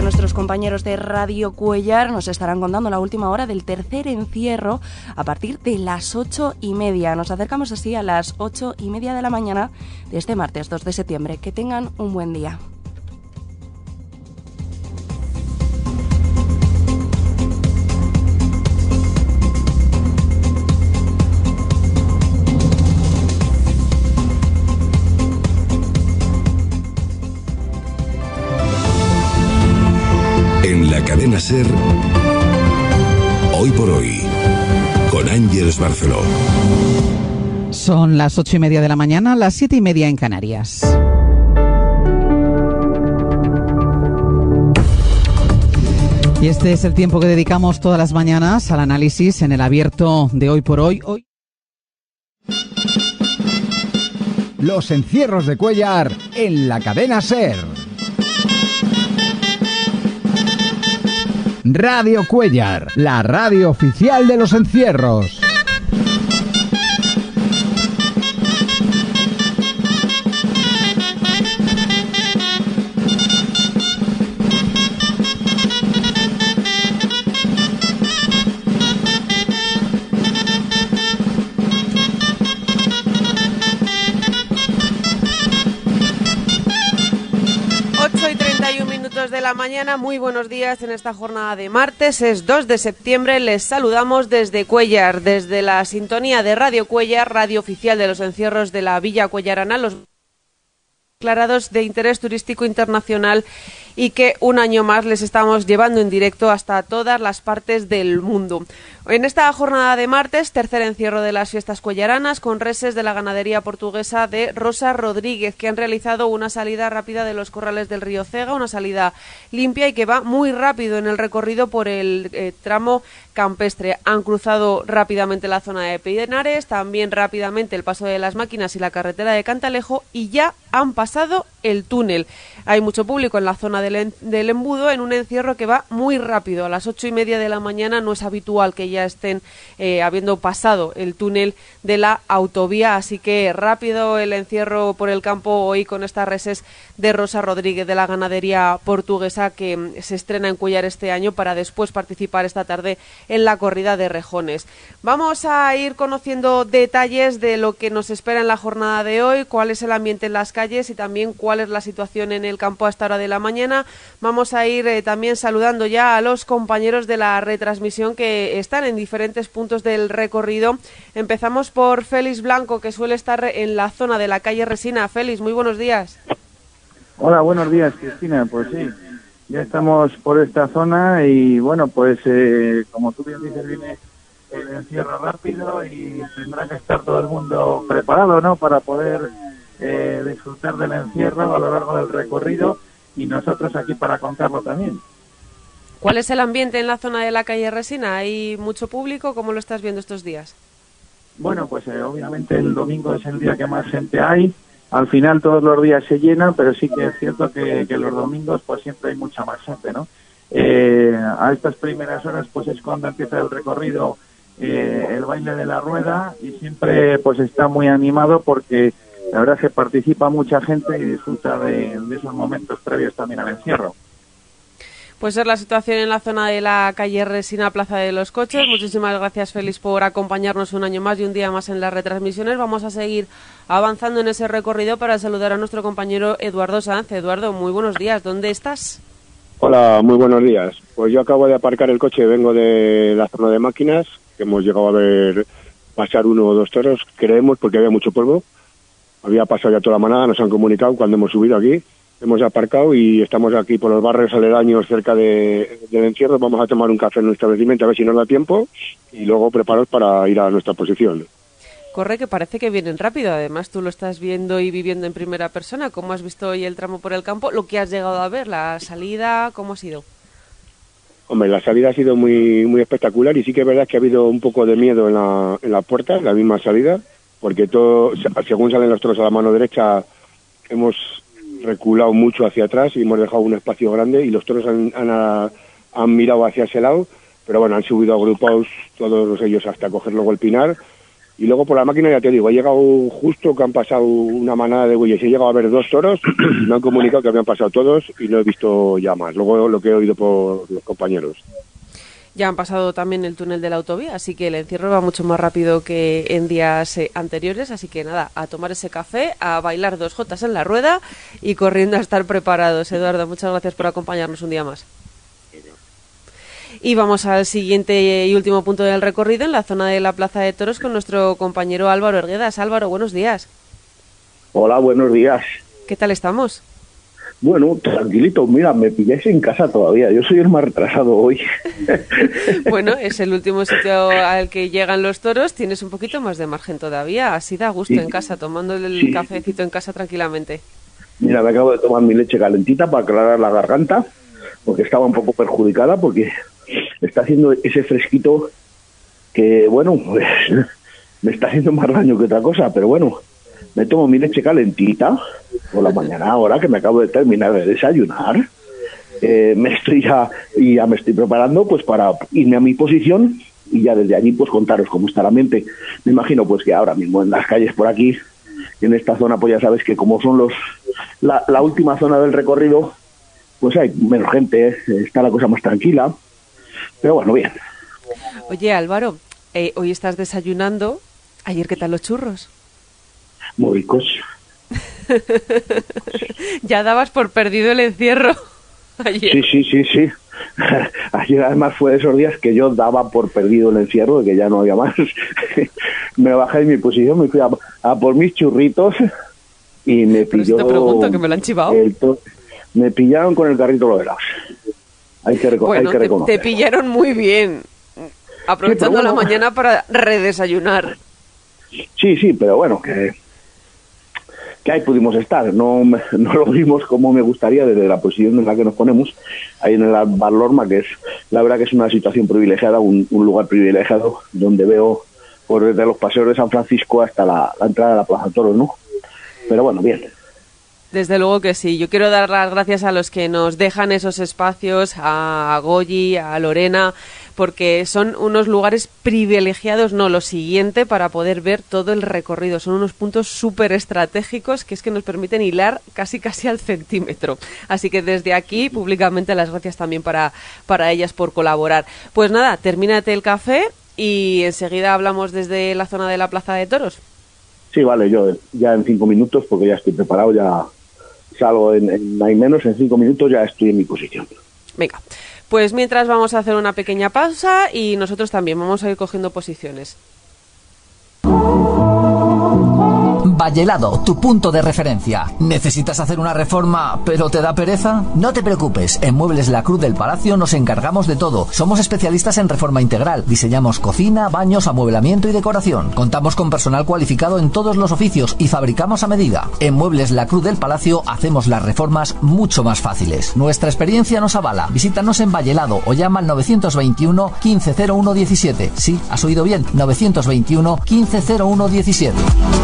nuestros compañeros de Radio Cuéllar nos estarán contando la última hora del tercer encierro a partir de las 8:30. Nos acercamos así a las 8:30 de la mañana de este martes 2 de septiembre. Que tengan un buen día. En la cadena SER, Hoy por Hoy, con Ángeles Barceló. Son las 8:30 de la mañana, las 7:30 en Canarias. Y este es el tiempo que dedicamos todas las mañanas al análisis en el abierto de Hoy por Hoy. Los encierros de Cuéllar en la cadena SER. Radio Cuéllar, la radio oficial de los encierros. De la mañana, muy buenos días en esta jornada de martes, es 2 de septiembre, les saludamos desde Cuéllar, desde la sintonía de Radio Cuéllar, radio oficial de los encierros de la Villa Cuellarana, los declarados de interés turístico internacional y que un año más les estamos llevando en directo hasta todas las partes del mundo. En esta jornada de martes, tercer encierro de las fiestas cuellaranas, con reses de la ganadería portuguesa de Rosa Rodríguez, que han realizado una salida rápida de los corrales del río Cega, una salida limpia y que va muy rápido en el recorrido por el tramo campestre. Han cruzado rápidamente la zona de Pinares, también rápidamente el paso de las máquinas y la carretera de Cantalejo y ya han pasado el túnel. Hay mucho público en la zona del embudo en un encierro que va muy rápido. A las 8:30 de la mañana no es habitual que ya estén habiendo pasado el túnel de la autovía, así que rápido el encierro por el campo hoy con estas reses de Rosa Rodríguez de la ganadería portuguesa que se estrena en Cuéllar este año para después participar esta tarde en la corrida de rejones. Vamos a ir conociendo detalles de lo que nos espera en la jornada de hoy, cuál es el ambiente en las calles y también cuál es la situación en el campo a esta hora de la mañana. Vamos a ir también saludando ya a los compañeros de la retransmisión que están en diferentes puntos del recorrido. Empezamos por Félix Blanco, que suele estar en la zona de la calle Resina. Félix, muy buenos días. Hola, buenos días, Cristina. Pues sí, ya estamos por esta zona y bueno, pues como tú bien dices, viene el encierro rápido y tendrá que estar todo el mundo preparado, ¿no?, para poder disfrutar del encierro a lo largo del recorrido y nosotros aquí para contarlo también. ¿Cuál es el ambiente en la zona de la calle Resina? ¿Hay mucho público? ¿Cómo lo estás viendo estos días? Bueno, pues obviamente el domingo es el día que más gente hay. Al final todos los días se llenan, pero sí que es cierto que los domingos pues siempre hay mucha más gente, ¿no? A estas primeras horas pues es cuando empieza el recorrido, el baile de la rueda, y siempre pues está muy animado porque la verdad es que participa mucha gente y disfruta de esos momentos previos también al encierro. Pues es la situación en la zona de la calle Resina, Plaza de los Coches. Muchísimas gracias, Félix, por acompañarnos un año más y un día más en las retransmisiones. Vamos a seguir avanzando en ese recorrido para saludar a nuestro compañero Eduardo Sanz. Eduardo, muy buenos días. ¿Dónde estás? Hola, muy buenos días. Pues yo acabo de aparcar el coche, vengo de la zona de máquinas, que hemos llegado a ver pasar 1 o 2 toros, creemos, porque había mucho polvo. Había pasado ya toda la manada, nos han comunicado cuando hemos subido aquí. Hemos aparcado y estamos aquí por los barrios aledaños cerca del encierro. Vamos a tomar un café en nuestro establecimiento a ver si nos da tiempo y luego preparados para ir a nuestra posición. Corre, que parece que vienen rápido. Además, tú lo estás viendo y viviendo en primera persona. ¿Cómo has visto hoy el tramo por el campo? Lo que has llegado a ver, la salida, ¿cómo ha sido? Hombre, la salida ha sido muy muy espectacular y sí que es verdad que ha habido un poco de miedo en la puerta, en la misma salida, porque todo, según salen los toros a la mano derecha, hemos reculado mucho hacia atrás y hemos dejado un espacio grande y los toros han mirado hacia ese lado, pero bueno, han subido agrupados todos ellos hasta coger luego el pinar Y luego por la máquina, ya te digo, he llegado justo que han pasado una manada de bueyes. He llegado a ver 2 toros, me han comunicado que habían pasado todos y no he visto ya más. Luego lo que he oído por los compañeros. Ya han pasado también el túnel de la autovía, así que el encierro va mucho más rápido que en días anteriores. Así que nada, a tomar ese café, a bailar 2 jotas en la rueda y corriendo a estar preparados. Eduardo, muchas gracias por acompañarnos un día más. Y vamos al siguiente y último punto del recorrido, en la zona de la Plaza de Toros, con nuestro compañero Álvaro Erguedas. Álvaro, buenos días. Hola, buenos días. ¿Qué tal estamos? Bueno, tranquilito, mira, me pilláis en casa todavía, yo soy el más retrasado hoy. Bueno, es el último sitio al que llegan los toros, tienes un poquito más de margen todavía, así da gusto en casa, tomando el cafecito en casa tranquilamente. Mira, me acabo de tomar mi leche calentita para aclarar la garganta, porque estaba un poco perjudicada, porque está haciendo ese fresquito que, bueno, pues me está haciendo más daño que otra cosa, pero bueno, me tomo mi leche calentita por la mañana ahora que me acabo de terminar de desayunar. Ya me estoy preparando pues para irme a mi posición y ya desde allí pues contaros cómo está el ambiente. Me imagino pues que ahora mismo en las calles por aquí, en esta zona, pues ya sabes que como son la última zona del recorrido, pues hay menos gente, está la cosa más tranquila. Pero bueno, bien. Oye, Álvaro, hoy estás desayunando. ¿Ayer qué tal los churros? Muy ricos. Ya dabas por perdido el encierro ayer. Sí. Ayer además fue de esos días que yo daba por perdido el encierro, de que ya no había más. Me bajé de mi posición, me fui a por mis churritos y me pilló... Pero te pregunto, que me lo han chivado. Me pillaron con el carrito los helados. Hay que reconocer. Te pillaron muy bien, aprovechando la mañana para redesayunar. Sí, pero bueno, que ahí pudimos estar. No lo vimos como me gustaría desde la posición en la que nos ponemos, ahí en el Bar Lorma, que es, la verdad que es una situación privilegiada, un lugar privilegiado, donde veo por desde los paseos de San Francisco hasta la entrada de la Plaza Toros, ¿no? Pero bueno, bien. Desde luego que sí. Yo quiero dar las gracias a los que nos dejan esos espacios, a Goyi, a Lorena, porque son unos lugares privilegiados, no, lo siguiente, para poder ver todo el recorrido. Son unos puntos súper estratégicos que es que nos permiten hilar casi al centímetro. Así que desde aquí, públicamente, las gracias también para ellas por colaborar. Pues nada, termínate el café y enseguida hablamos desde la zona de la Plaza de Toros. Sí, vale, yo ya en 5 minutos, porque ya estoy preparado, ya salgo en hay menos, en 5 minutos ya estoy en mi posición. Venga, pues mientras vamos a hacer una pequeña pausa y nosotros también vamos a ir cogiendo posiciones. Vallehelado, tu punto de referencia. ¿Necesitas hacer una reforma, pero te da pereza? No te preocupes, en Muebles La Cruz del Palacio nos encargamos de todo. Somos especialistas en reforma integral. Diseñamos cocina, baños, amueblamiento y decoración. Contamos con personal cualificado en todos los oficios y fabricamos a medida. En Muebles La Cruz del Palacio hacemos las reformas mucho más fáciles. Nuestra experiencia nos avala. Visítanos en Vallehelado o llama al 921 150117. Sí, has oído bien, 921 150117.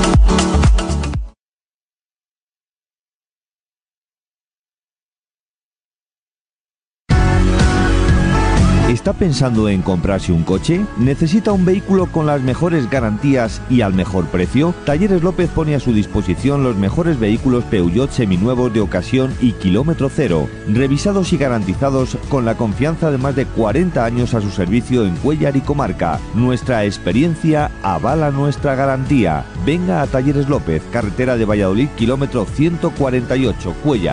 ¿Está pensando en comprarse un coche? ¿Necesita un vehículo con las mejores garantías y al mejor precio? Talleres López pone a su disposición los mejores vehículos Peugeot seminuevos de ocasión y kilómetro cero, revisados y garantizados con la confianza de más de 40 años a su servicio en Cuéllar y comarca. Nuestra experiencia avala nuestra garantía. Venga a Talleres López, carretera de Valladolid, kilómetro 148, Cuéllar.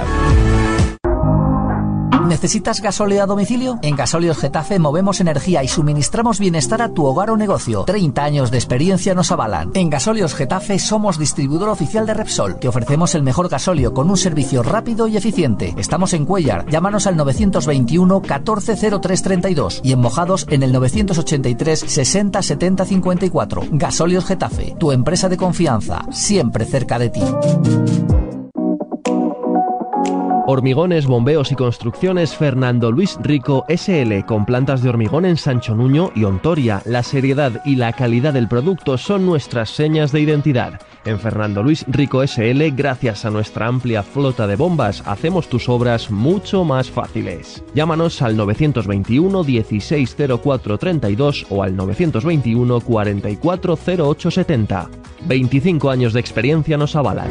¿Necesitas gasóleo a domicilio? En Gasóleos Getafe movemos energía y suministramos bienestar a tu hogar o negocio. 30 años de experiencia nos avalan. En Gasóleos Getafe somos distribuidor oficial de Repsol. Te ofrecemos el mejor gasóleo con un servicio rápido y eficiente. Estamos en Cuéllar. Llámanos al 921 14 03 32 y en Mojados en el 983 60 70 54. Gasóleos Getafe, tu empresa de confianza, siempre cerca de ti. Hormigones, Bombeos y Construcciones Fernando Luis Rico S.L. con plantas de hormigón en Sancho Nuño y Ontoria. La seriedad y la calidad del producto son nuestras señas de identidad. En Fernando Luis Rico SL, gracias a nuestra amplia flota de bombas, hacemos tus obras mucho más fáciles. Llámanos al 921 160432 o al 921 440870. 25 años de experiencia nos avalan.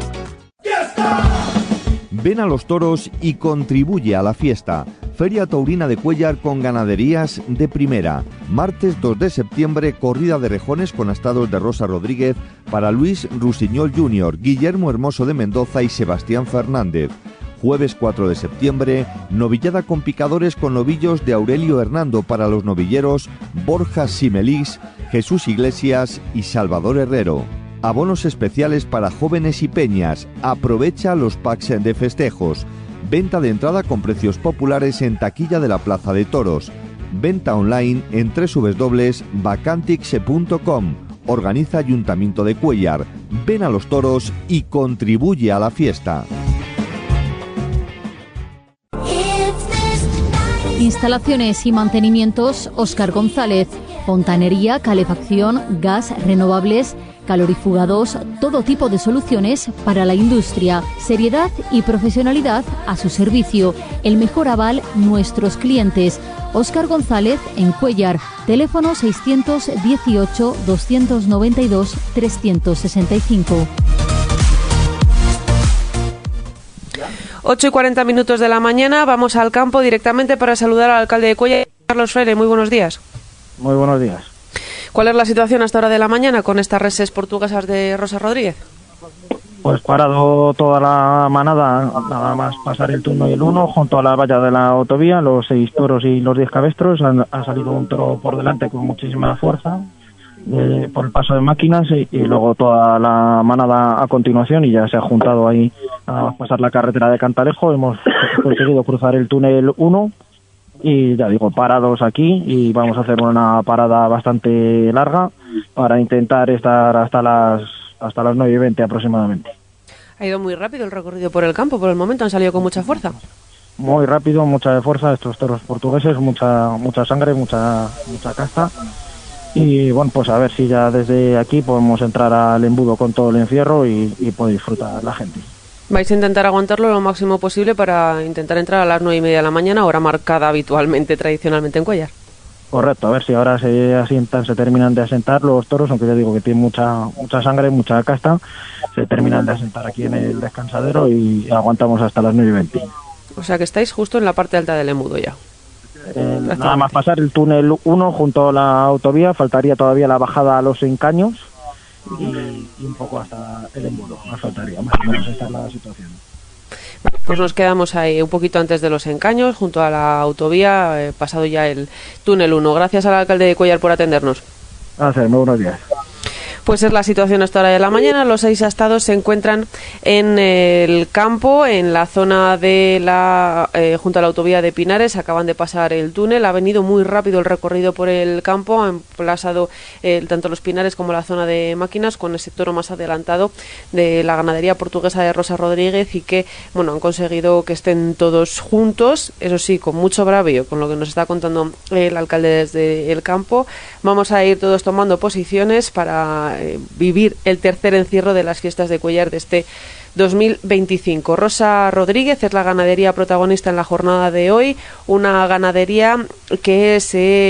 Ven a los toros y contribuye a la fiesta. Feria Taurina de Cuéllar con ganaderías de primera. Martes 2 de septiembre, corrida de rejones con astados de Rosa Rodríguez para Luis Rusiñol Jr., Guillermo Hermoso de Mendoza y Sebastián Fernández. Jueves 4 de septiembre, novillada con picadores con novillos de Aurelio Hernando para los novilleros Borja Simelís, Jesús Iglesias y Salvador Herrero. Abonos especiales para jóvenes y peñas. Aprovecha los packs de festejos. Venta de entrada con precios populares en taquilla de la Plaza de Toros. Venta online en www.vacantix.com. Organiza Ayuntamiento de Cuéllar. Ven a los toros y contribuye a la fiesta. Instalaciones y mantenimientos Óscar González. Fontanería, calefacción, gas, renovables, calorifugados, todo tipo de soluciones para la industria. Seriedad y profesionalidad a su servicio. El mejor aval, nuestros clientes. Óscar González en Cuéllar. Teléfono 618 292 365. 8:40 de la mañana, vamos al campo directamente para saludar al alcalde de Cuéllar, Carlos Freire. Muy buenos días. Muy buenos días. ¿Cuál es la situación hasta hora de la mañana con estas reses portuguesas de Rosa Rodríguez? Pues parado toda la manada, nada más pasar el turno y el 1, junto a la valla de la autovía, los 6 toros y los 10 cabestros. Ha salido un toro por delante con muchísima fuerza por el paso de máquinas y luego toda la manada a continuación, y ya se ha juntado ahí a pasar la carretera de Cantalejo. Hemos conseguido cruzar el túnel 1 y ya digo, parados aquí, y vamos a hacer una parada bastante larga para intentar estar hasta las 9:20 aproximadamente. Ha ido muy rápido el recorrido por el campo, por el momento han salido con mucha fuerza. Muy rápido, mucha fuerza estos toros portugueses, mucha sangre, mucha casta. Y bueno, pues a ver si ya desde aquí podemos entrar al embudo con todo el encierro y puede disfrutar la gente. Vais a intentar aguantarlo lo máximo posible para intentar entrar a las 9:30 de la mañana, hora marcada habitualmente, tradicionalmente en Cuéllar. Correcto, a ver si ahora se terminan de asentar los toros, aunque ya digo que tienen mucha sangre, mucha casta. Se terminan de asentar aquí en el descansadero y aguantamos hasta las 9:20. O sea que estáis justo en la parte alta del embudo ya. Nada más pasar el túnel 1 junto a la autovía, faltaría todavía la bajada a los encaños y un poco hasta el embudo, nos faltaría, más o menos esta es la situación. Pues nos quedamos ahí un poquito antes de los encaños, junto a la autovía, pasado ya el túnel 1. Gracias al alcalde de Cuéllar por atendernos. Gracias, muy buenos días. Pues es la situación hasta hora de la mañana. Los 6 astados se encuentran en el campo, en la zona de junto a la autovía de Pinares. Acaban de pasar el túnel. Ha venido muy rápido el recorrido por el campo. Ha emplazado tanto los Pinares como la zona de máquinas con ese toro más adelantado de la ganadería portuguesa de Rosa Rodríguez, y que han conseguido que estén todos juntos. Eso sí, con mucho bravío, con lo que nos está contando el alcalde desde el campo. Vamos a ir todos tomando posiciones para vivir el tercer encierro de las fiestas de Cuéllar de este 2025. Rosa Rodríguez es la ganadería protagonista en la jornada de hoy, una ganadería que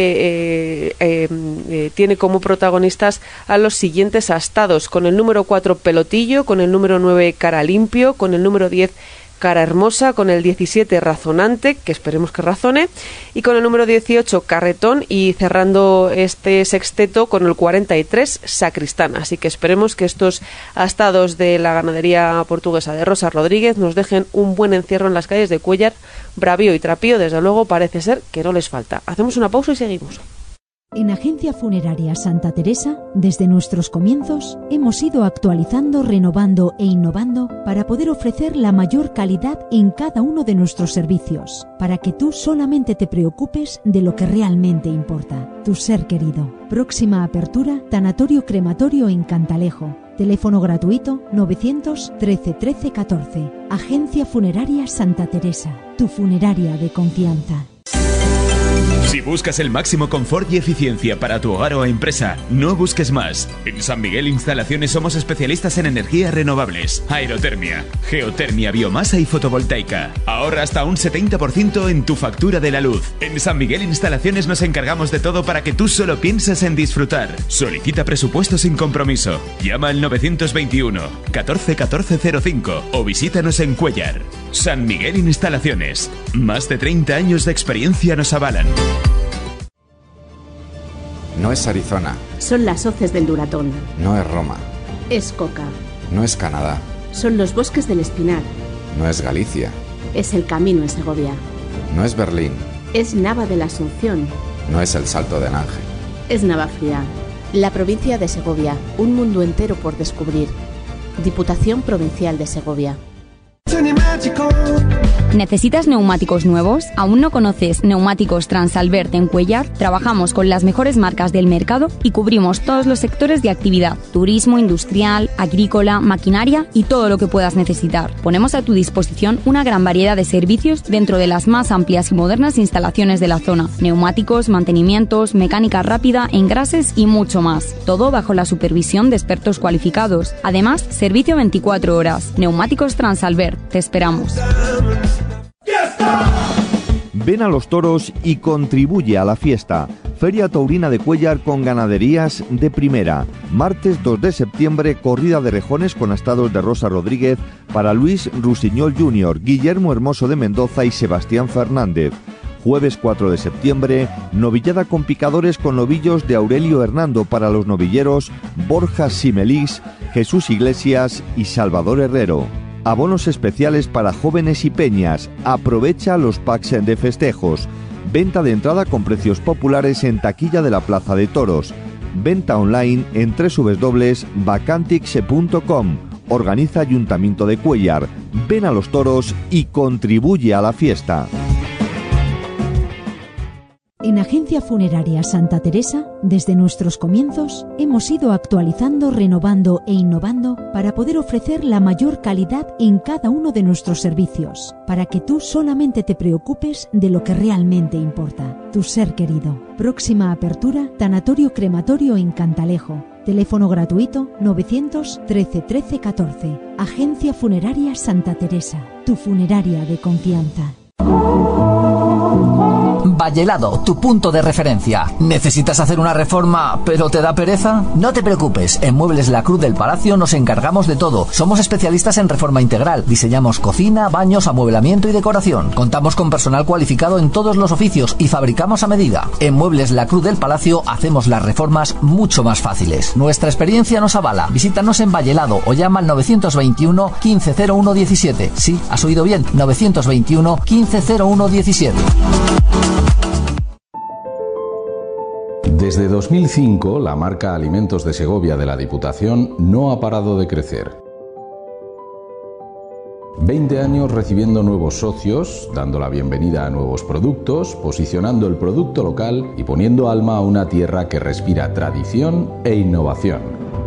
tiene como protagonistas a los siguientes astados: con el número 4 Pelotillo, con el número 9 Cara Limpio, con el número 10 Cara Hermosa, con el 17 Razonante, que esperemos que razone, y con el número 18 Carretón, y cerrando este sexteto con el 43 Sacristana. Así que esperemos que estos astados de la ganadería portuguesa de Rosa Rodríguez nos dejen un buen encierro en las calles de Cuéllar. Bravío y trapío, desde luego, parece ser que no les falta. Hacemos una pausa y seguimos. En Agencia Funeraria Santa Teresa, desde nuestros comienzos, hemos ido actualizando, renovando e innovando para poder ofrecer la mayor calidad en cada uno de nuestros servicios, para que tú solamente te preocupes de lo que realmente importa, tu ser querido. Próxima apertura, tanatorio crematorio en Cantalejo. Teléfono gratuito 913 13 14. Agencia Funeraria Santa Teresa, tu funeraria de confianza. Si buscas el máximo confort y eficiencia para tu hogar o empresa, no busques más. En San Miguel Instalaciones somos especialistas en energías renovables, aerotermia, geotermia, biomasa y fotovoltaica. Ahorra hasta un 70% en tu factura de la luz. En San Miguel Instalaciones nos encargamos de todo para que tú solo pienses en disfrutar. Solicita presupuesto sin compromiso. Llama al 921 14 1405 o visítanos en Cuéllar. San Miguel Instalaciones. Más de 30 años de experiencia nos avalan. No es Arizona. Son las hoces del Duratón. No es Roma. Es Coca. No es Canadá. Son los bosques del Espinar. No es Galicia. Es el Camino en Segovia. No es Berlín. Es Nava de la Asunción. No es el Salto del Ángel. Es Navafría. La provincia de Segovia. Un mundo entero por descubrir. Diputación Provincial de Segovia. ¿Necesitas neumáticos nuevos? ¿Aún no conoces Neumáticos Transalbert en Cuéllar? Trabajamos con las mejores marcas del mercado y cubrimos todos los sectores de actividad: turismo, industrial, agrícola, maquinaria y todo lo que puedas necesitar. Ponemos a tu disposición una gran variedad de servicios dentro de las más amplias y modernas instalaciones de la zona: neumáticos, mantenimientos, mecánica rápida, engrases y mucho más. Todo bajo la supervisión de expertos cualificados. Además, servicio 24 horas. Neumáticos Transalbert. Te esperamos. Ven a los toros y contribuye a la fiesta. Feria Taurina de Cuéllar con ganaderías de primera. Martes 2 de septiembre, corrida de rejones con astados de Rosa Rodríguez para Luis Rusiñol Jr., Guillermo Hermoso de Mendoza y Sebastián Fernández. Jueves 4 de septiembre, novillada con picadores con novillos de Aurelio Hernando para los novilleros Borja Simelís, Jesús Iglesias y Salvador Herrero. Abonos especiales para jóvenes y peñas. Aprovecha los packs de festejos. Venta de entrada con precios populares en taquilla de la Plaza de Toros. Venta online en www.vacantix.com. Organiza Ayuntamiento de Cuéllar. Ven a los toros y contribuye a la fiesta. En Agencia Funeraria Santa Teresa, desde nuestros comienzos, hemos ido actualizando, renovando e innovando para poder ofrecer la mayor calidad en cada uno de nuestros servicios, para que tú solamente te preocupes de lo que realmente importa, tu ser querido. Próxima apertura, Tanatorio Crematorio en Cantalejo. Teléfono gratuito 913 13 14. Agencia Funeraria Santa Teresa, tu funeraria de confianza. Vallehelado, tu punto de referencia. ¿Necesitas hacer una reforma, pero te da pereza? No te preocupes, en Muebles La Cruz del Palacio nos encargamos de todo. Somos especialistas en reforma integral. Diseñamos cocina, baños, amueblamiento y decoración. Contamos con personal cualificado en todos los oficios y fabricamos a medida. En Muebles La Cruz del Palacio hacemos las reformas mucho más fáciles. Nuestra experiencia nos avala. Visítanos en Vallehelado o llama al 921 150117. Sí, has oído bien, 921 150117. Desde 2005, la marca Alimentos de Segovia de la Diputación no ha parado de crecer. 20 años recibiendo nuevos socios, dando la bienvenida a nuevos productos, posicionando el producto local y poniendo alma a una tierra que respira tradición e innovación.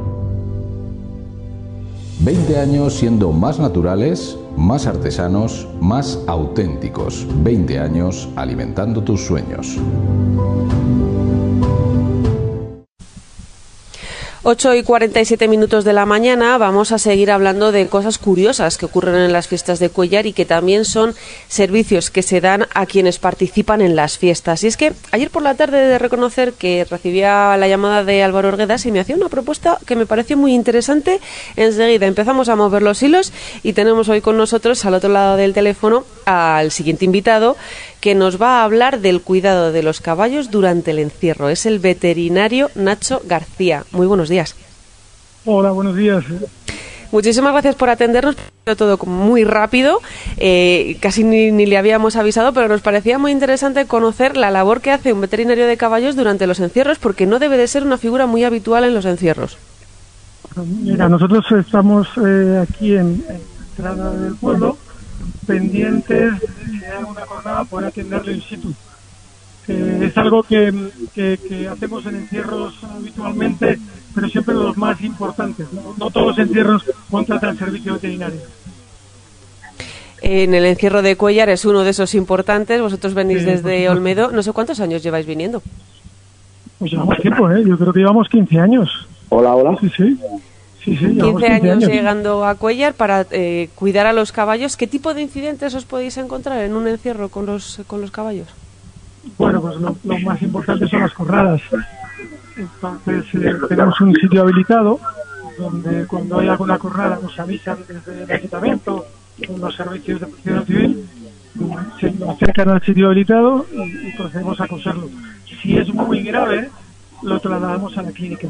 20 años siendo más naturales, más artesanos, más auténticos. 20 años alimentando tus sueños. 8:47 de la mañana, vamos a seguir hablando de cosas curiosas que ocurren en las fiestas de Cuéllar y que también son servicios que se dan a quienes participan en las fiestas. Y es que ayer por la tarde he de reconocer que recibía la llamada de Álvaro Orguedas y me hacía una propuesta que me pareció muy interesante. Enseguida empezamos a mover los hilos y tenemos hoy con nosotros al otro lado del teléfono al siguiente invitado, que nos va a hablar del cuidado de los caballos durante el encierro. Es el veterinario Nacho García. Muy buenos días. Hola, buenos días. Muchísimas gracias por atendernos. Todo muy rápido, casi ni le habíamos avisado, pero nos parecía muy interesante conocer la labor que hace un veterinario de caballos durante los encierros, porque no debe de ser una figura muy habitual en los encierros. Mira, nosotros estamos aquí en la entrada del pueblo, pendientes de si hay alguna jornada poder atenderlo in situ. Es algo que hacemos en encierros habitualmente, pero siempre los más importantes. No todos los encierros contratan servicio veterinario. En el encierro de Cuéllar es uno de esos importantes. Vosotros venís desde Olmedo. No sé cuántos años lleváis viniendo. Pues llevamos tiempo, ¿eh? Yo creo que llevamos 15 años. Hola, hola. Sí. 15 años llegando a Cuéllar para cuidar a los caballos. ¿Qué tipo de incidentes os podéis encontrar en un encierro con los caballos? Bueno, pues lo más importante son las corradas. Entonces tenemos un sitio habilitado donde cuando hay alguna corrada nos avisan desde el ayuntamiento, los servicios de protección civil, se acercan al sitio habilitado y procedemos a coserlo. Si es muy grave, lo trasladamos a la clínica.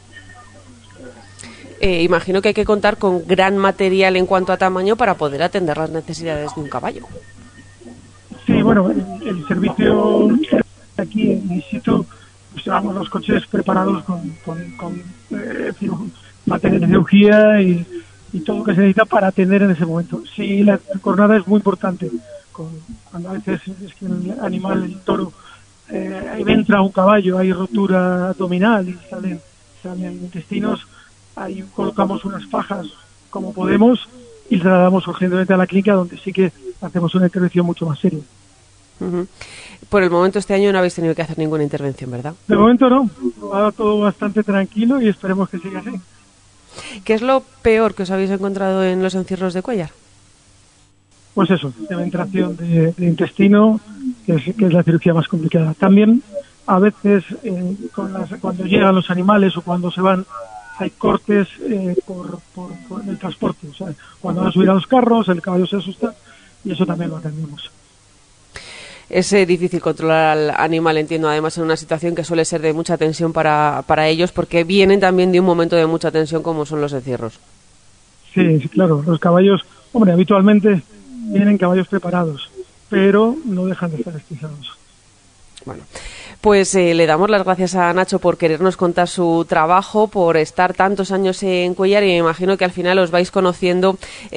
Imagino que hay que contar con gran material en cuanto a tamaño para poder atender las necesidades de un caballo. Sí, bueno, el servicio aquí en in situ, pues llevamos los coches preparados con material de cirugía y todo lo que se necesita para atender en ese momento. Sí, la jornada es muy importante. Cuando a veces es que el animal, el toro, ahí entra un caballo, hay rotura abdominal y salen intestinos, ahí colocamos unas fajas como podemos y trasladamos urgentemente a la clínica, donde sí que hacemos una intervención mucho más seria. Por el momento este año no habéis tenido que hacer ninguna intervención, ¿verdad? De momento no, va todo bastante tranquilo y esperemos que siga así. ¿Qué es lo peor que os habéis encontrado en los encierros de Cuéllar? Pues eso, penetración de intestino, que es la cirugía más complicada. También a veces cuando llegan los animales o cuando se van, hay cortes por el transporte. O sea, cuando van a subir a los carros, el caballo se asusta y eso también lo atendemos. Es difícil controlar al animal, entiendo, además en una situación que suele ser de mucha tensión para ellos, porque vienen también de un momento de mucha tensión como son los encierros. Sí, claro, los caballos, hombre, habitualmente vienen caballos preparados, pero no dejan de estar estresados. Bueno, pues le damos las gracias a Nacho por querernos contar su trabajo, por estar tantos años en Cuéllar, y me imagino que al final os vais conociendo,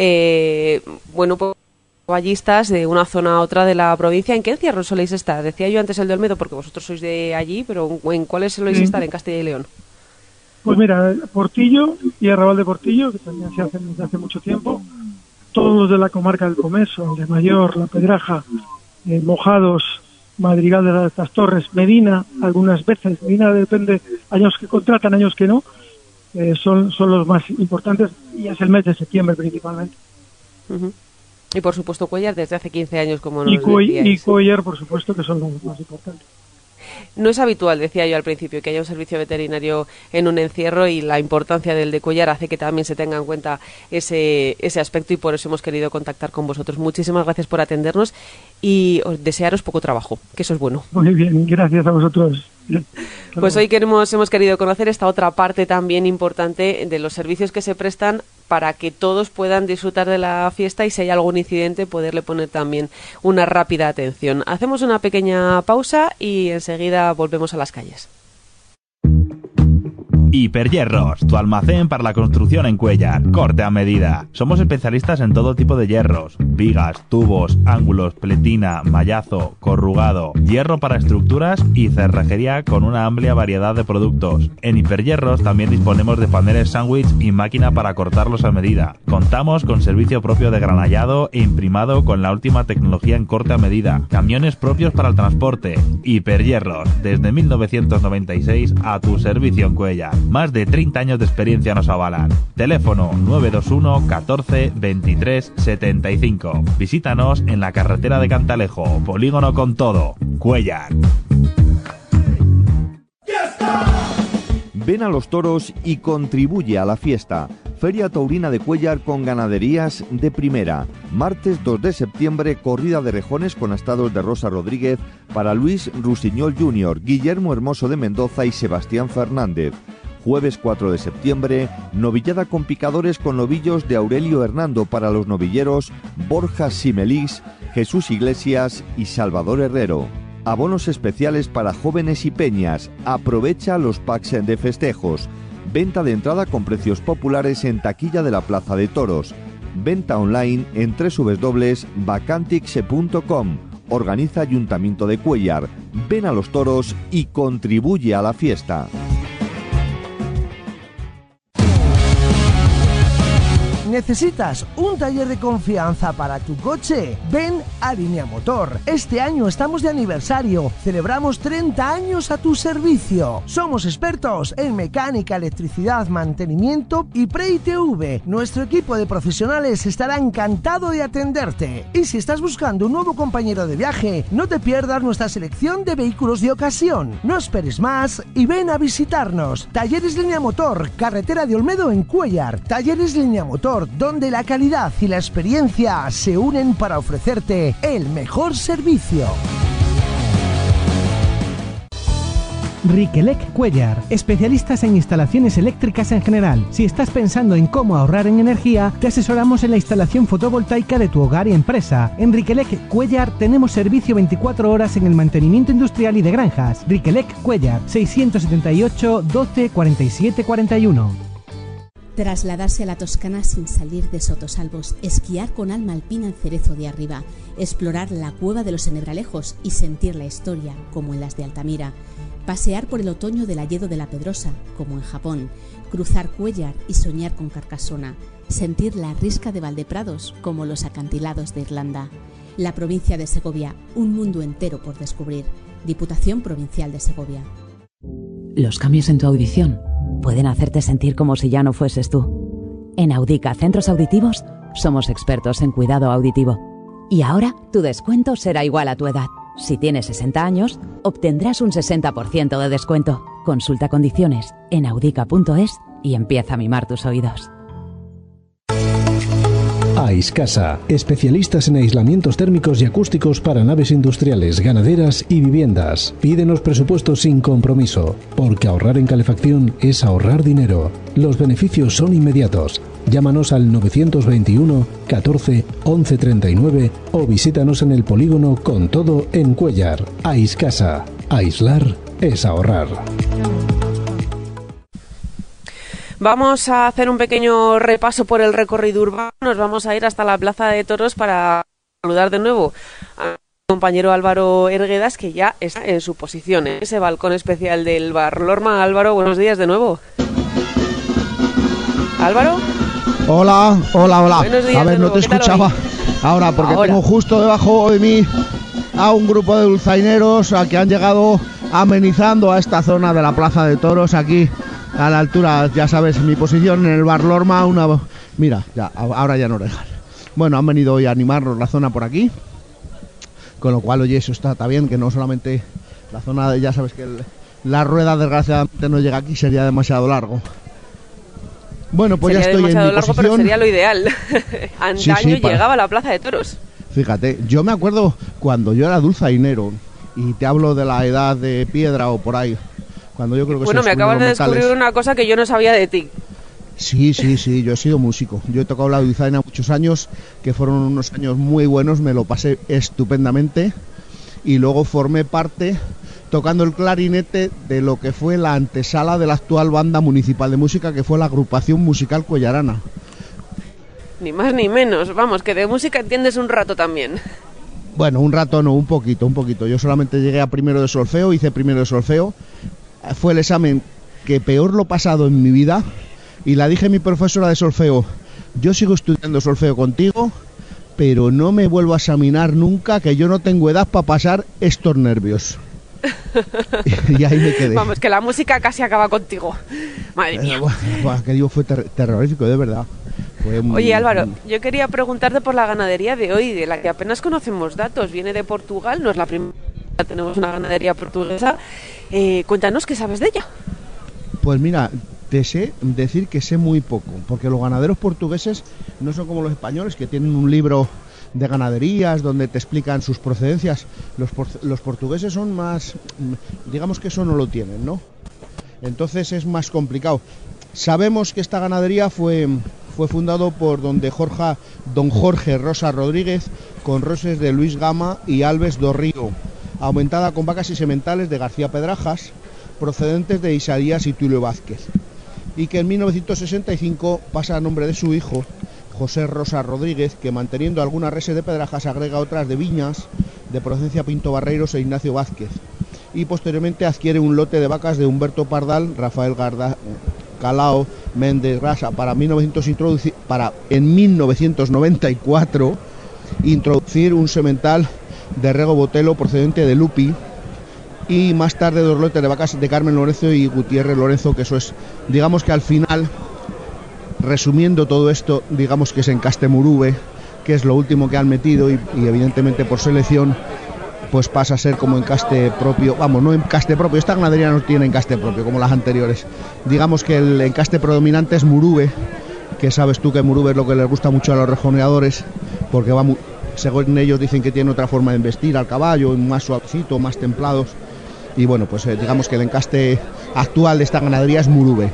pues caballistas de una zona a otra de la provincia. ¿En qué encierro soléis estar? Decía yo antes el de Olmedo porque vosotros sois de allí, pero ¿en cuáles soléis estar en Castilla y León? Pues mira, Portillo y Arrabal de Portillo, que también se hacen desde hace mucho tiempo, todos los de la comarca del Comeso, de Mayor, La Pedraja, Mojados, Madrigal de las Torres, Medina, algunas veces, Medina depende, años que contratan, años que no, son los más importantes, y es el mes de septiembre principalmente. Y por supuesto Cuéllar desde hace 15 años, como nos decíais. Y Cuéllar, por supuesto, que son los más importantes. No es habitual, decía yo al principio, que haya un servicio veterinario en un encierro, y la importancia del de Cuéllar hace que también se tenga en cuenta ese aspecto, y por eso hemos querido contactar con vosotros. Muchísimas gracias por atendernos y desearos poco trabajo, que eso es bueno. Muy bien, gracias a vosotros. Pues hoy hemos querido conocer esta otra parte también importante de los servicios que se prestan para que todos puedan disfrutar de la fiesta, y si hay algún incidente poderle poner también una rápida atención. Hacemos una pequeña pausa y enseguida volvemos a las calles. Hiperhierros, tu almacén para la construcción en Cuéllar. Corte a medida. Somos especialistas en todo tipo de hierros: vigas, tubos, ángulos, pletina, mallazo, corrugado, hierro para estructuras y cerrajería, con una amplia variedad de productos. En Hiperhierros también disponemos de paneles sándwich y máquina para cortarlos a medida. Contamos con servicio propio de granallado e imprimado con la última tecnología en corte a medida. Camiones propios para el transporte. Hiperhierros, desde 1996 a tu servicio en Cuéllar. Más de 30 años de experiencia nos avalan. Teléfono 921 14 23 75. Visítanos en la carretera de Cantalejo, Polígono Con Todo, Cuéllar. Ven a los toros y contribuye a la fiesta. Feria Taurina de Cuéllar con ganaderías de primera. Martes 2 de septiembre, corrida de rejones con astados de Rosa Rodríguez para Luis Rusiñol Jr., Guillermo Hermoso de Mendoza y Sebastián Fernández. Jueves 4 de septiembre, novillada con picadores con novillos de Aurelio Hernando para los novilleros Borja Simelís, Jesús Iglesias y Salvador Herrero. Abonos especiales para jóvenes y peñas. Aprovecha los packs de festejos. Venta de entrada con precios populares en taquilla de la Plaza de Toros. Venta online en www.vacantix.com. Organiza Ayuntamiento de Cuéllar. Ven a los toros y contribuye a la fiesta. ¿Necesitas un taller de confianza para tu coche? Ven a Línea Motor. Este año estamos de aniversario. Celebramos 30 años a tu servicio. Somos expertos en mecánica, electricidad, mantenimiento y pre-ITV. Nuestro equipo de profesionales estará encantado de atenderte. Y si estás buscando un nuevo compañero de viaje, no te pierdas nuestra selección de vehículos de ocasión. No esperes más y ven a visitarnos. Talleres Línea Motor, carretera de Olmedo en Cuéllar. Talleres Línea Motor, donde la calidad y la experiencia se unen para ofrecerte el mejor servicio. Riquelec Cuéllar, especialistas en instalaciones eléctricas en general. Si estás pensando en cómo ahorrar en energía, te asesoramos en la instalación fotovoltaica de tu hogar y empresa. En Riquelec Cuéllar tenemos servicio 24 horas en el mantenimiento industrial y de granjas. Riquelec Cuéllar, 678 12 47 41. Trasladarse a la Toscana sin salir de Sotosalbos, esquiar con alma alpina en Cerezo de Arriba, explorar la cueva de los Ennebralejos y sentir la historia, como en las de Altamira. Pasear por el otoño del Hayedo de la Pedrosa, como en Japón, cruzar Cuéllar y soñar con Carcasona, sentir la risca de Valdeprados, como los acantilados de Irlanda. La provincia de Segovia, un mundo entero por descubrir. Diputación Provincial de Segovia. Los cambios en tu audición pueden hacerte sentir como si ya no fueses tú. En Audica Centros Auditivos somos expertos en cuidado auditivo. Y ahora tu descuento será igual a tu edad. Si tienes 60 años, obtendrás un 60% de descuento. Consulta condiciones en audica.es y empieza a mimar tus oídos. Aiscasa, especialistas en aislamientos térmicos y acústicos para naves industriales, ganaderas y viviendas. Pídenos presupuestos sin compromiso, porque ahorrar en calefacción es ahorrar dinero. Los beneficios son inmediatos. Llámanos al 921 14 11 39 o visítanos en el polígono Con Todo en Cuéllar. Aiscasa. Aislar es ahorrar. Vamos a hacer un pequeño repaso por el recorrido urbano. Nos vamos a ir hasta la Plaza de Toros para saludar de nuevo a mi compañero Álvaro Erguedas, que ya está en su posición en ese balcón especial del Bar Lorma. Álvaro, buenos días de nuevo. ¿Álvaro? Hola. Buenos días. A ver, no te escuchaba ahora porque tengo justo debajo de mí a un grupo de dulzaineros que han llegado amenizando a esta zona de la Plaza de Toros, aquí a la altura, ya sabes, mi posición en el Bar Lorma. Mira, ya, ahora ya no dejan. Bueno, han venido hoy a animarnos la zona por aquí, con lo cual, oye, eso está bien, que no solamente la zona, ya sabes que la rueda desgraciadamente no llega aquí, sería demasiado largo. Bueno, pues sería ya estoy en mi largo, posición. pero sería lo ideal. Antaño Sí, llegaba a la Plaza de Toros. Fíjate, yo me acuerdo cuando yo era dulzainero, y te hablo de la edad de piedra o por ahí, cuando yo creo que me acabas de descubrir una cosa que yo no sabía de ti. Sí, yo he sido músico. Yo he tocado la dulzaina muchos años, que fueron unos años muy buenos, me lo pasé estupendamente. Y luego formé parte, tocando el clarinete, de lo que fue la antesala de la actual banda municipal de música, que fue la Agrupación Musical Cuellarana. Ni más ni menos, vamos, que de música entiendes un rato también. Bueno, un rato no, un poquito. Yo solamente llegué a primero de solfeo, hice primero de solfeo. Fue el examen que peor lo he pasado en mi vida, y la dije a mi profesora de solfeo: yo sigo estudiando solfeo contigo, pero no me vuelvo a examinar nunca, que yo no tengo edad para pasar estos nervios. Y ahí me quedé. Vamos, que la música casi acaba contigo. Madre mía. Aquello fue terrorífico, de verdad. Oye, Álvaro, yo quería preguntarte por la ganadería de hoy, de la que apenas conocemos datos. Viene de Portugal, no es la primera vez que tenemos una ganadería portuguesa. Cuéntanos qué sabes de ella. Pues mira, te sé decir que sé muy poco, porque los ganaderos portugueses no son como los españoles, que tienen un libro de ganaderías donde te explican sus procedencias. Los portugueses son más, digamos que eso no lo tienen, ¿no? Entonces es más complicado. Sabemos que esta ganadería fue fundado por don Jorge Rosa Rodríguez, con roses de Luis Gama y Alves do Río, aumentada con vacas y sementales de García Pedrajas, procedentes de Isaías y Tulio Vázquez, y que en 1965 pasa a nombre de su hijo, José Rosa Rodríguez, que manteniendo algunas reses de Pedrajas agrega otras de Viñas, de procedencia Pinto Barreiros e Ignacio Vázquez, y posteriormente adquiere un lote de vacas de Humberto Pardal, Rafael Bacalao, Méndez Grasa, en 1994 introducir un semental de Rego Botelo procedente de Lupi, y más tarde 2 lotes de vacas de Carmen Lorenzo y Gutiérrez Lorenzo, que eso es, digamos que al final, resumiendo todo esto, digamos que es encaste Murube, que es lo último que han metido, y evidentemente por selección pues pasa a ser como encaste propio, vamos, no encaste propio, esta ganadería no tiene encaste propio como las anteriores, digamos que el encaste predominante es Murube, que sabes tú que Murube es lo que les gusta mucho a los rejoneadores, porque va según ellos dicen que tiene otra forma de embestir al caballo, más suavecito, más templados, y bueno, pues digamos que el encaste actual de esta ganadería es Murube.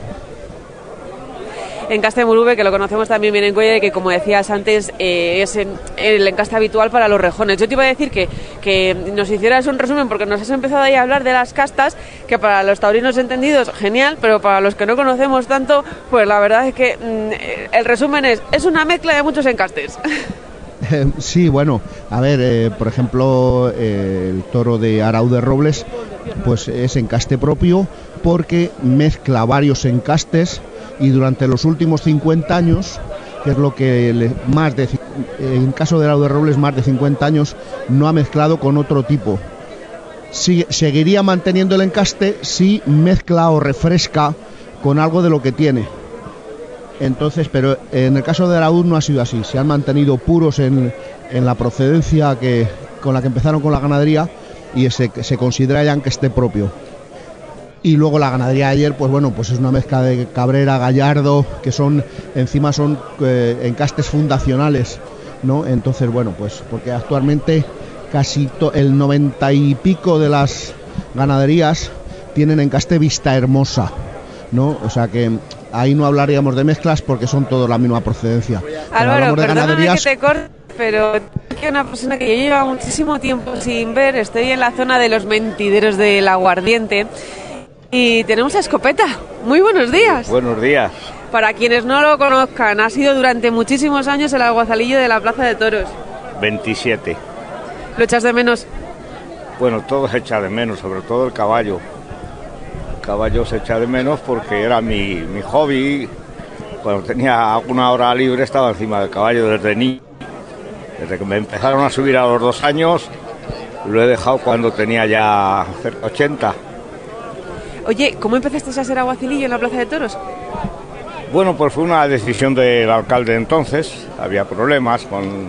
Encaste Murube, que lo conocemos también bien en Cuellar, y que, como decías antes, es el encaste habitual para los rejones. Yo te iba a decir que nos hicieras un resumen, porque nos has empezado ahí a hablar de las castas, que para los taurinos entendidos, genial, pero para los que no conocemos tanto, pues la verdad es que el resumen es una mezcla de muchos encastes. Sí, bueno, a ver, por ejemplo, el toro de Arau de Robles, pues es encaste propio, porque mezcla varios encastes, y durante los últimos 50 años, que es lo que en caso de Arau de Robles, más de 50 años, no ha mezclado con otro tipo. Seguiría manteniendo el encaste si mezcla o refresca con algo de lo que tiene. Entonces, pero en el caso de Arau no ha sido así, se han mantenido puros en la procedencia con la que empezaron con la ganadería, y se considera ya encaste propio. Y luego la ganadería de ayer, pues bueno, pues es una mezcla de Cabrera, Gallardo, que encima son encastes fundacionales, ¿no? Entonces, bueno, pues porque actualmente casi el 90 y pico de las ganaderías tienen encaste Vista Hermosa, ¿no? O sea que ahí no hablaríamos de mezclas porque son todos la misma procedencia. Álvaro, perdóname que te corte, pero que una persona que yo llevo muchísimo tiempo sin ver, estoy en la zona de los mentideros del aguardiente. Y tenemos a Escopeta. Muy buenos días. Buenos días. Para quienes no lo conozcan, ha sido durante muchísimos años el alguacilillo de la Plaza de Toros. 27. ¿Lo echas de menos? Bueno, todo se echa de menos, sobre todo el caballo. El caballo se echa de menos porque era mi hobby. Cuando tenía alguna hora libre estaba encima del caballo desde niño. Desde que me empezaron a subir a los 2 años, lo he dejado cuando tenía ya cerca de 80. Oye, ¿cómo empezaste a ser alguacilillo en la Plaza de Toros? Bueno, pues fue una decisión del alcalde entonces. Había problemas con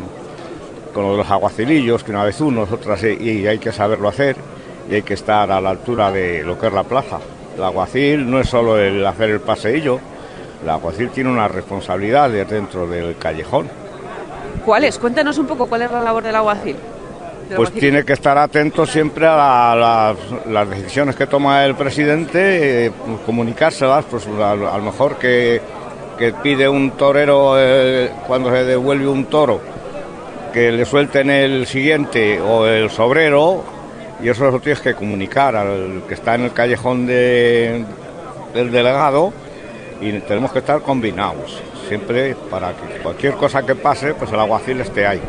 los alguacilillos, que una vez unos, otras, y hay que saberlo hacer, y hay que estar a la altura de lo que es la plaza. El alguacil no es solo el hacer el paseillo, el alguacil tiene unas responsabilidades dentro del callejón. ¿Cuáles? Cuéntanos un poco cuál es la labor del alguacil. Pues tiene que estar atento siempre a las decisiones que toma el presidente, comunicárselas, pues a lo mejor que pide un torero cuando se devuelve un toro, que le suelten el siguiente o el sobrero, y eso lo tienes que comunicar al que está en el callejón del delegado, y tenemos que estar combinados, siempre para que cualquier cosa que pase, pues el alguacil esté ahí.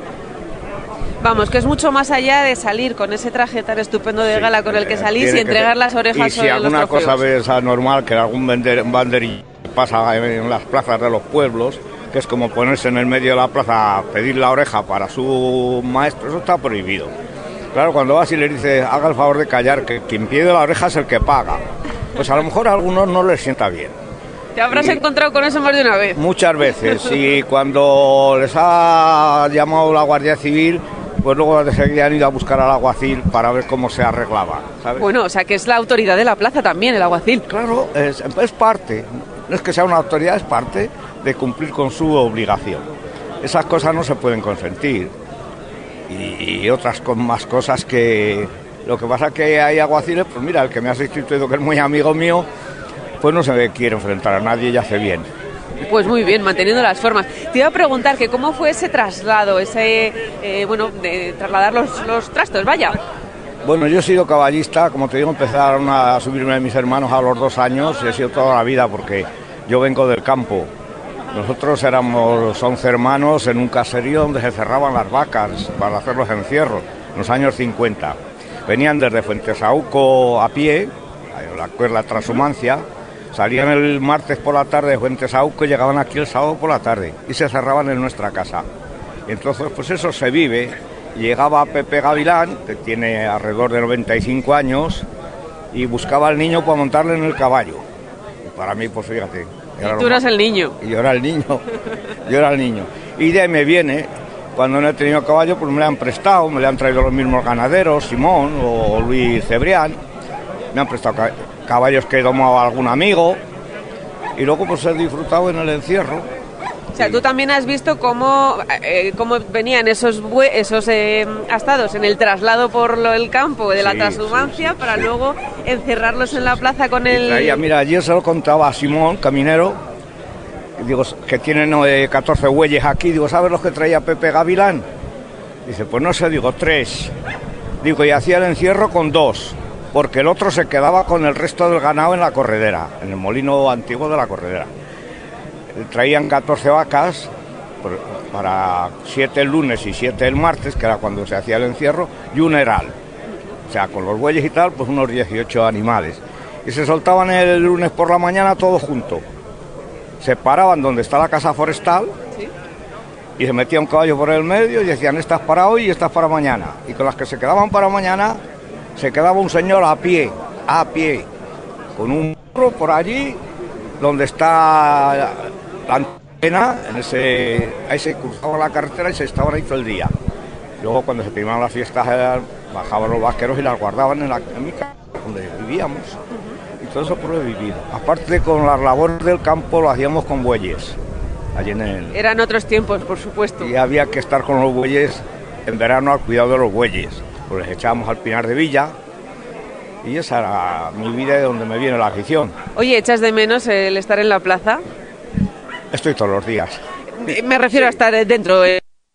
Vamos, que es mucho más allá de salir con ese traje tan estupendo de gala con el que salís y entregar las orejas sobre los trofeos. Y si alguna cosa ves anormal, que algún banderillo pasa en las plazas de los pueblos, que es como ponerse en el medio de la plaza a pedir la oreja para su maestro, eso está prohibido. Claro, cuando vas y le dices, haga el favor de callar, que quien pide la oreja es el que paga. Pues a lo mejor a algunos no les sienta bien. ¿Te habrás encontrado con eso más de una vez? Muchas veces, y cuando les ha llamado la Guardia Civil, pues luego se han ido a buscar al alguacil para ver cómo se arreglaba, ¿sabes? Bueno, o sea que es la autoridad de la plaza también, el alguacil. Claro, es parte, no es que sea una autoridad, es parte de cumplir con su obligación. Esas cosas no se pueden consentir. Y otras más cosas que... Lo que pasa es que hay alguaciles, pues mira, el que me ha sustituido, que es muy amigo mío, pues no se quiere enfrentar a nadie y hace bien. Pues muy bien, manteniendo las formas. Te iba a preguntar que cómo fue ese traslado, de trasladar los trastos, vaya. Bueno, yo he sido caballista, como te digo, empezaron a subirme mis hermanos a los 2 años y he sido toda la vida porque yo vengo del campo. Nosotros éramos 11 hermanos en un caserío donde se cerraban las vacas para hacer los encierros, en los años 50. Venían desde Fuentesauco a pie, la Transhumancia, Salían el martes por la tarde de Fuentesauco y llegaban aquí el sábado por la tarde y se cerraban en nuestra casa. Entonces, pues eso se vive. Llegaba Pepe Gavilán, que tiene alrededor de 95 años, y buscaba al niño para montarle en el caballo. Y para mí, pues fíjate. Y tú eras el niño. Y yo era el niño. Y de ahí me viene, cuando no he tenido caballo, pues me le han prestado, me le han traído los mismos ganaderos, Simón o Luis Cebrián. Me han prestado caballos que he domado a algún amigo. Y luego pues he disfrutado en el encierro. O sea, tú también has visto cómo venían esos astados en el traslado por el campo de la transhumancia para luego encerrarlos en la plaza con el... Mira, ayer se lo contaba a Simón, caminero, digo, que tienen 14 bueyes aquí, digo, ¿sabes los que traía Pepe Gavilán? Dice, pues no sé, digo, 3. Digo, y hacía el encierro con 2, porque el otro se quedaba con el resto del ganado en la corredera, en el molino antiguo de la corredera. Traían 14 vacas para 7 el lunes y 7 el martes, que era cuando se hacía el encierro, y un heral. O sea, con los bueyes y tal, pues unos 18 animales. Y se soltaban el lunes por la mañana todos juntos. Se paraban donde está la casa forestal, ¿sí? Y se metía un caballo por el medio y decían, esta es para hoy y esta es para mañana. Y con las que se quedaban para mañana, se quedaba un señor a pie, con un burro por allí, donde está la antena, ahí se cruzaba la carretera y se estaban ahí todo el día. Luego cuando se terminaban las fiestas bajaban los vaqueros y las guardaban en mi casa, donde vivíamos. Y todo eso por lo he vivido. Aparte, con las labores del campo lo hacíamos con bueyes. Allí Eran otros tiempos, por supuesto. Y había que estar con los bueyes en verano al cuidado de los bueyes. Pues les echábamos al Pinar de Villa. Y esa era mi vida, de donde me viene la afición. Oye, ¿echas de menos el estar en la plaza? Estoy todos los días. Me refiero a estar dentro.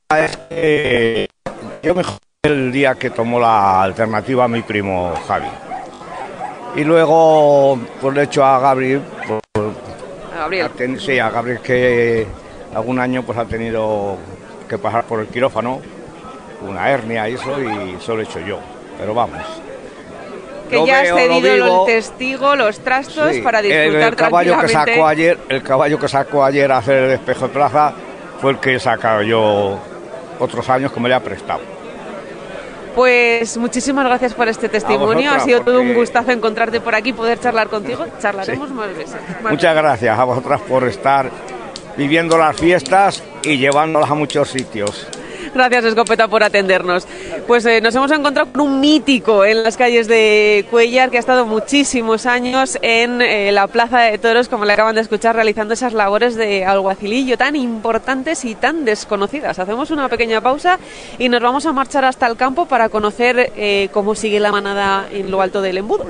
Yo me jodí el día que tomó la alternativa a mi primo Javi. Y luego, pues le he hecho a Gabriel. ¿A Gabriel? Sí, a Gabriel, que algún año pues ha tenido que pasar por el quirófano, una hernia y eso, y solo he hecho yo. Pero vamos. Que ya has cedido el testigo, los trastos, sí, para disfrutar tranquilamente. El caballo que sacó ayer a hacer el despejo de plaza fue el que he sacado yo otros años que me le ha prestado. Pues muchísimas gracias por este testimonio. Ha sido todo un gustazo encontrarte por aquí, poder charlar contigo. Charlaremos más veces. Muchas gracias a vosotras por estar viviendo las fiestas y llevándolas a muchos sitios. Gracias, Escopeta, por atendernos. Pues nos hemos encontrado con un mítico en las calles de Cuéllar, que ha estado muchísimos años en la Plaza de Toros, como le acaban de escuchar, realizando esas labores de alguacilillo tan importantes y tan desconocidas. Hacemos una pequeña pausa y nos vamos a marchar hasta el campo para conocer cómo sigue la manada en lo alto del embudo.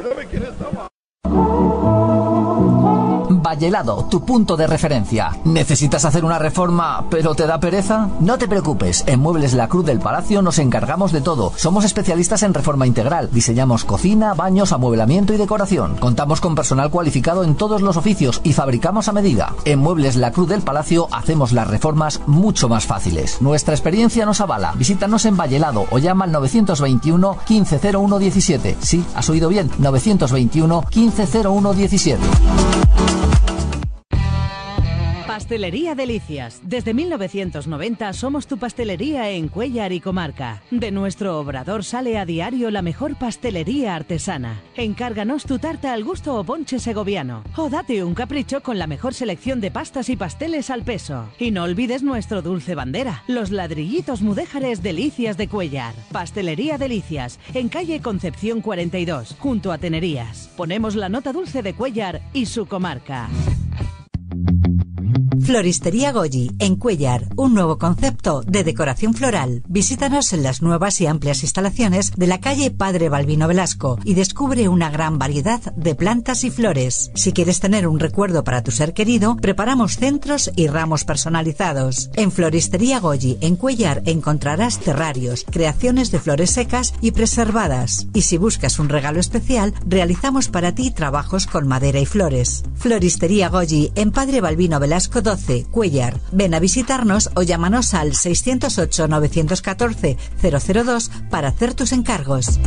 Vallehelado, tu punto de referencia. ¿Necesitas hacer una reforma, pero te da pereza? No te preocupes, en Muebles La Cruz del Palacio nos encargamos de todo. Somos especialistas en reforma integral. Diseñamos cocina, baños, amueblamiento y decoración. Contamos con personal cualificado en todos los oficios y fabricamos a medida. En Muebles La Cruz del Palacio hacemos las reformas mucho más fáciles. Nuestra experiencia nos avala. Visítanos en Vallehelado o llama al 921 150117. Sí, has oído bien, 921 150117. Pastelería Delicias. Desde 1990 somos tu pastelería en Cuéllar y comarca. De nuestro obrador sale a diario la mejor pastelería artesana. Encárganos tu tarta al gusto o ponche segoviano. O date un capricho con la mejor selección de pastas y pasteles al peso. Y no olvides nuestro dulce bandera, los ladrillitos mudéjares Delicias de Cuéllar. Pastelería Delicias, en calle Concepción 42, junto a Tenerías. Ponemos la nota dulce de Cuéllar y su comarca. Floristería Goyi, en Cuéllar, un nuevo concepto de decoración floral. Visítanos en las nuevas y amplias instalaciones de la calle Padre Balbino Velasco y descubre una gran variedad de plantas y flores. Si quieres tener un recuerdo para tu ser querido, preparamos centros y ramos personalizados. En Floristería Goyi, en Cuéllar, encontrarás terrarios, creaciones de flores secas y preservadas. Y si buscas un regalo especial, realizamos para ti trabajos con madera y flores. Floristería Goyi, en Padre Balbino Velasco 12, Cuéllar. Ven a visitarnos o llámanos al 608-914-002 para hacer tus encargos.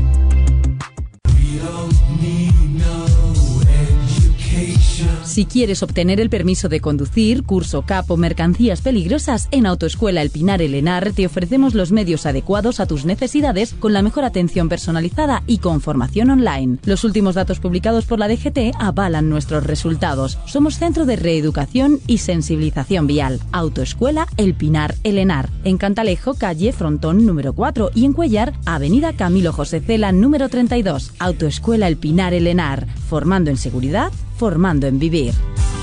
Si quieres obtener el permiso de conducir, curso CAP o mercancías peligrosas, en Autoescuela El Pinar El Henar te ofrecemos los medios adecuados a tus necesidades con la mejor atención personalizada y con formación online. Los últimos datos publicados por la DGT avalan nuestros resultados. Somos centro de reeducación y sensibilización vial. Autoescuela El Pinar El Henar. En Cantalejo, calle Frontón número 4 y en Cuéllar, avenida Camilo José Cela número 32. Autoescuela El Pinar El Henar. Formando en seguridad, formando en vivir.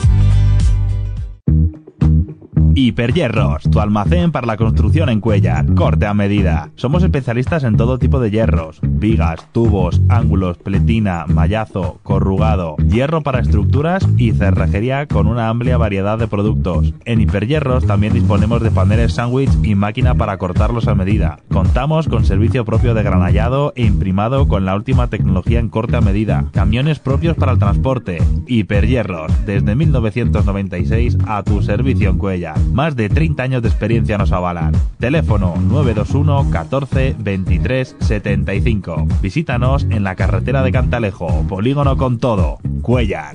Hiperhierros, tu almacén para la construcción en Cuéllar. Corte a medida. Somos especialistas en todo tipo de hierros, vigas, tubos, ángulos, pletina, mallazo, corrugado, hierro para estructuras y cerrajería con una amplia variedad de productos. En Hiperhierros también disponemos de paneles sándwich y máquina para cortarlos a medida. Contamos con servicio propio de granallado e imprimado con la última tecnología en corte a medida. Camiones propios para el transporte. Hiperhierros, desde 1996 a tu servicio en Cuéllar. Más de 30 años de experiencia nos avalan. Teléfono 921 14 23 75. Visítanos en la carretera de Cantalejo, Polígono Con Todo, Cuéllar.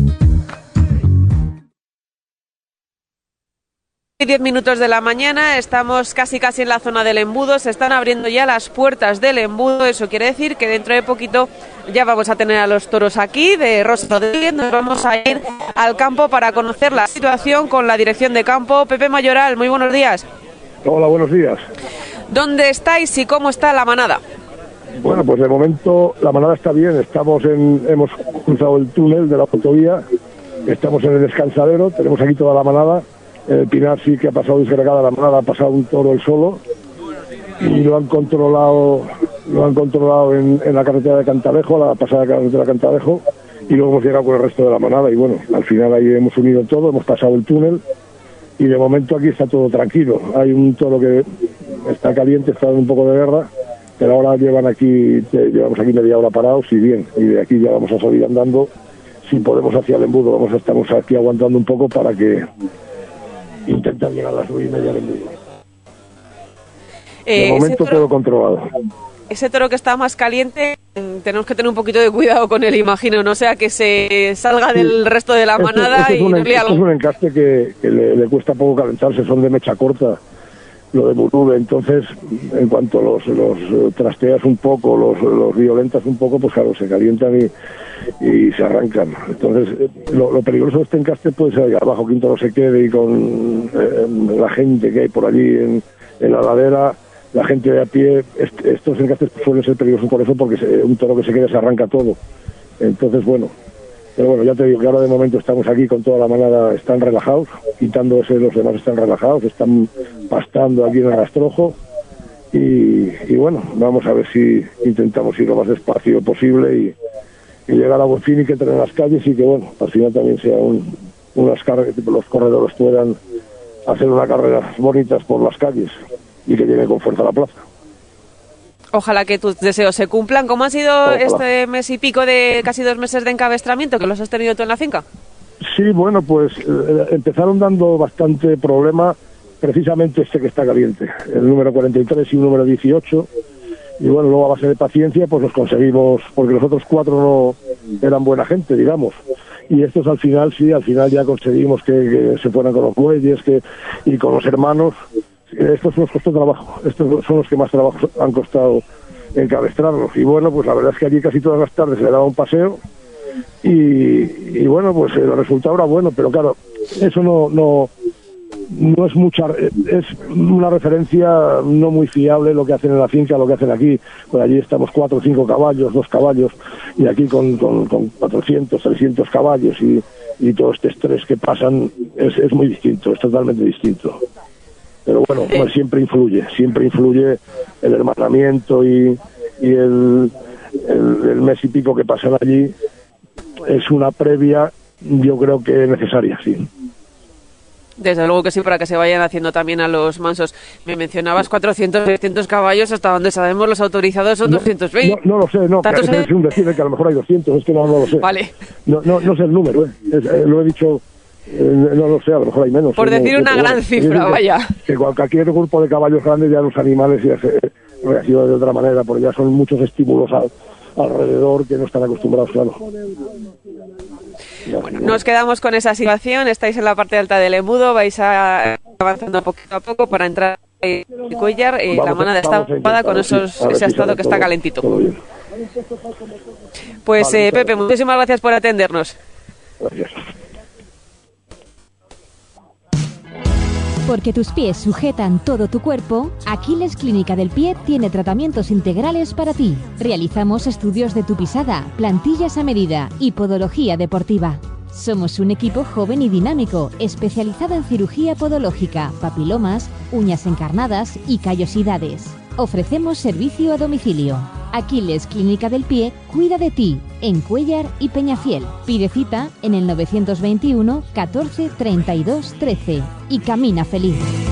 10 minutos de la mañana, estamos casi en la zona del embudo, se están abriendo ya las puertas del embudo, eso quiere decir que dentro de poquito ya vamos a tener a los toros aquí de Rosa Rodríguez. Nos vamos a ir al campo para conocer la situación con la dirección de campo. Pepe Mayoral, muy buenos días. Hola, buenos días. ¿Dónde estáis y cómo está la manada? Bueno, pues de momento la manada está bien, hemos cruzado el túnel de la autovía, estamos en el descansadero, tenemos aquí toda la manada. En el Pinar sí que ha pasado disgregada la manada, ha pasado un toro él solo y lo han controlado en la carretera de Cantalejo, la pasada carretera de Cantalejo, y luego hemos llegado con el resto de la manada y bueno, al final ahí hemos unido todo, hemos pasado el túnel y de momento aquí está todo tranquilo. Hay un toro que está caliente, está dando un poco de guerra, pero ahora llevamos aquí media hora parados y bien, y de aquí ya vamos a salir andando, si podemos hacia el embudo, estamos aquí aguantando un poco para que intentar llegar a las 9:30 del embudo. De momento todo controlado. Ese toro que está más caliente, tenemos que tener un poquito de cuidado con él, imagino, no sea que se salga del resto de la manada y nos lía algo. Es un encaste que le cuesta poco calentarse, son de mecha corta, lo de Burube, entonces en cuanto los trasteas un poco, los violentas un poco, pues claro, se calientan y se arrancan. Entonces lo peligroso de este encaste puede ser que abajo quinto no se quede y con la gente que hay por allí en la ladera, la gente de a pie, estos encastes suelen ser peligrosos por eso, porque un toro que se quede se arranca todo. Entonces bueno, pero bueno, ya te digo que ahora de momento estamos aquí con toda la manada, están relajados, quitándose, los demás están relajados, están pastando aquí en el rastrojo y bueno, vamos a ver si intentamos ir lo más despacio posible y llegar a buen fin y que entren en las calles y que bueno, al final también sea unas carreras, los corredores puedan hacer unas carreras bonitas por las calles y que llegue con fuerza a la plaza. Ojalá que tus deseos se cumplan. ¿Cómo ha sido este mes y pico de casi 2 meses de encabestramiento que los has tenido tú en la finca? Sí, bueno, pues empezaron dando bastante problema precisamente este que está caliente, el número 43 y el número 18, y bueno, luego a base de paciencia pues los conseguimos, porque los otros 4 no eran buena gente, digamos, y estos al final ya conseguimos que se fueran con los bueyes y con los hermanos. Estos nos costó trabajo, estos son los que más trabajo han costado encabestrarlos, y bueno, pues la verdad es que allí casi todas las tardes se le daba un paseo y bueno, pues el resultado era bueno, pero claro, eso no es mucha, es una referencia no muy fiable lo que hacen en la finca, lo que hacen aquí. Pues allí estamos 4 o 5 caballos, 2 caballos, y aquí con 400, 300 caballos y todo este estrés que pasan es muy distinto, es totalmente distinto. Pero bueno, pues siempre influye el hermanamiento y el mes y pico que pasan allí, es una previa, yo creo que necesaria, sí. Desde luego que sí, para que se vayan haciendo también a los mansos. Me mencionabas 400, 300 caballos, hasta donde sabemos los autorizados son 220. No lo sé, es un decir que a lo mejor hay 200, es que no lo sé. Vale. No sé el número, lo he dicho, no lo sé, a lo mejor hay menos. Por decir una gran cifra, vaya. Que cualquier grupo de caballos grandes, ya los animales ya se reaccionan de otra manera, porque ya son muchos estímulos alrededor que no están acostumbrados, claro. Bueno, nos quedamos con esa situación. Estáis en la parte alta del embudo, vais avanzando poquito a poco para entrar en Cuéllar. La manada está ocupada con ese estado que está calentito. Pues Pepe, muchísimas gracias por atendernos. Gracias. Porque tus pies sujetan todo tu cuerpo, Aquiles Clínica del Pie tiene tratamientos integrales para ti. Realizamos estudios de tu pisada, plantillas a medida y podología deportiva. Somos un equipo joven y dinámico, especializado en cirugía podológica, papilomas, uñas encarnadas y callosidades. Ofrecemos servicio a domicilio. Aquiles Clínica del Pie cuida de ti en Cuéllar y Peñafiel. Pide cita en el 921 14 32 13 y camina feliz.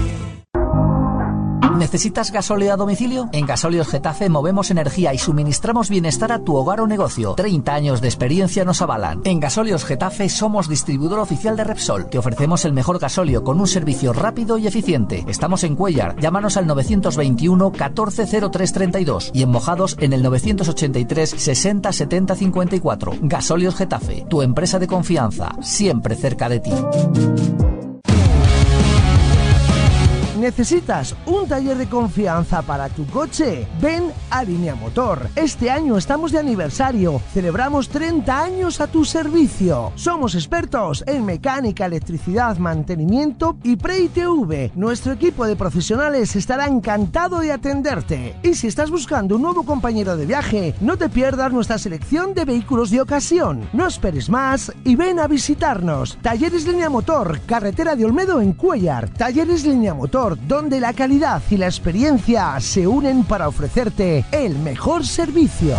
¿Necesitas gasóleo a domicilio? En Gasóleos Getafe movemos energía y suministramos bienestar a tu hogar o negocio. 30 años de experiencia nos avalan. En Gasóleos Getafe somos distribuidor oficial de Repsol. Te ofrecemos el mejor gasóleo con un servicio rápido y eficiente. Estamos en Cuéllar. Llámanos al 921 14 03 32 y en Mojados en el 983 60 70 54. Gasóleos Getafe, tu empresa de confianza, siempre cerca de ti. ¿Necesitas un taller de confianza para tu coche? Ven a Línea Motor. Este año estamos de aniversario. Celebramos 30 años a tu servicio. Somos expertos en mecánica, electricidad, mantenimiento y pre-ITV. Nuestro equipo de profesionales estará encantado de atenderte. Y si estás buscando un nuevo compañero de viaje, no te pierdas nuestra selección de vehículos de ocasión. No esperes más y ven a visitarnos. Talleres Línea Motor, carretera de Olmedo en Cuéllar. Talleres Línea Motor, donde la calidad y la experiencia se unen para ofrecerte el mejor servicio.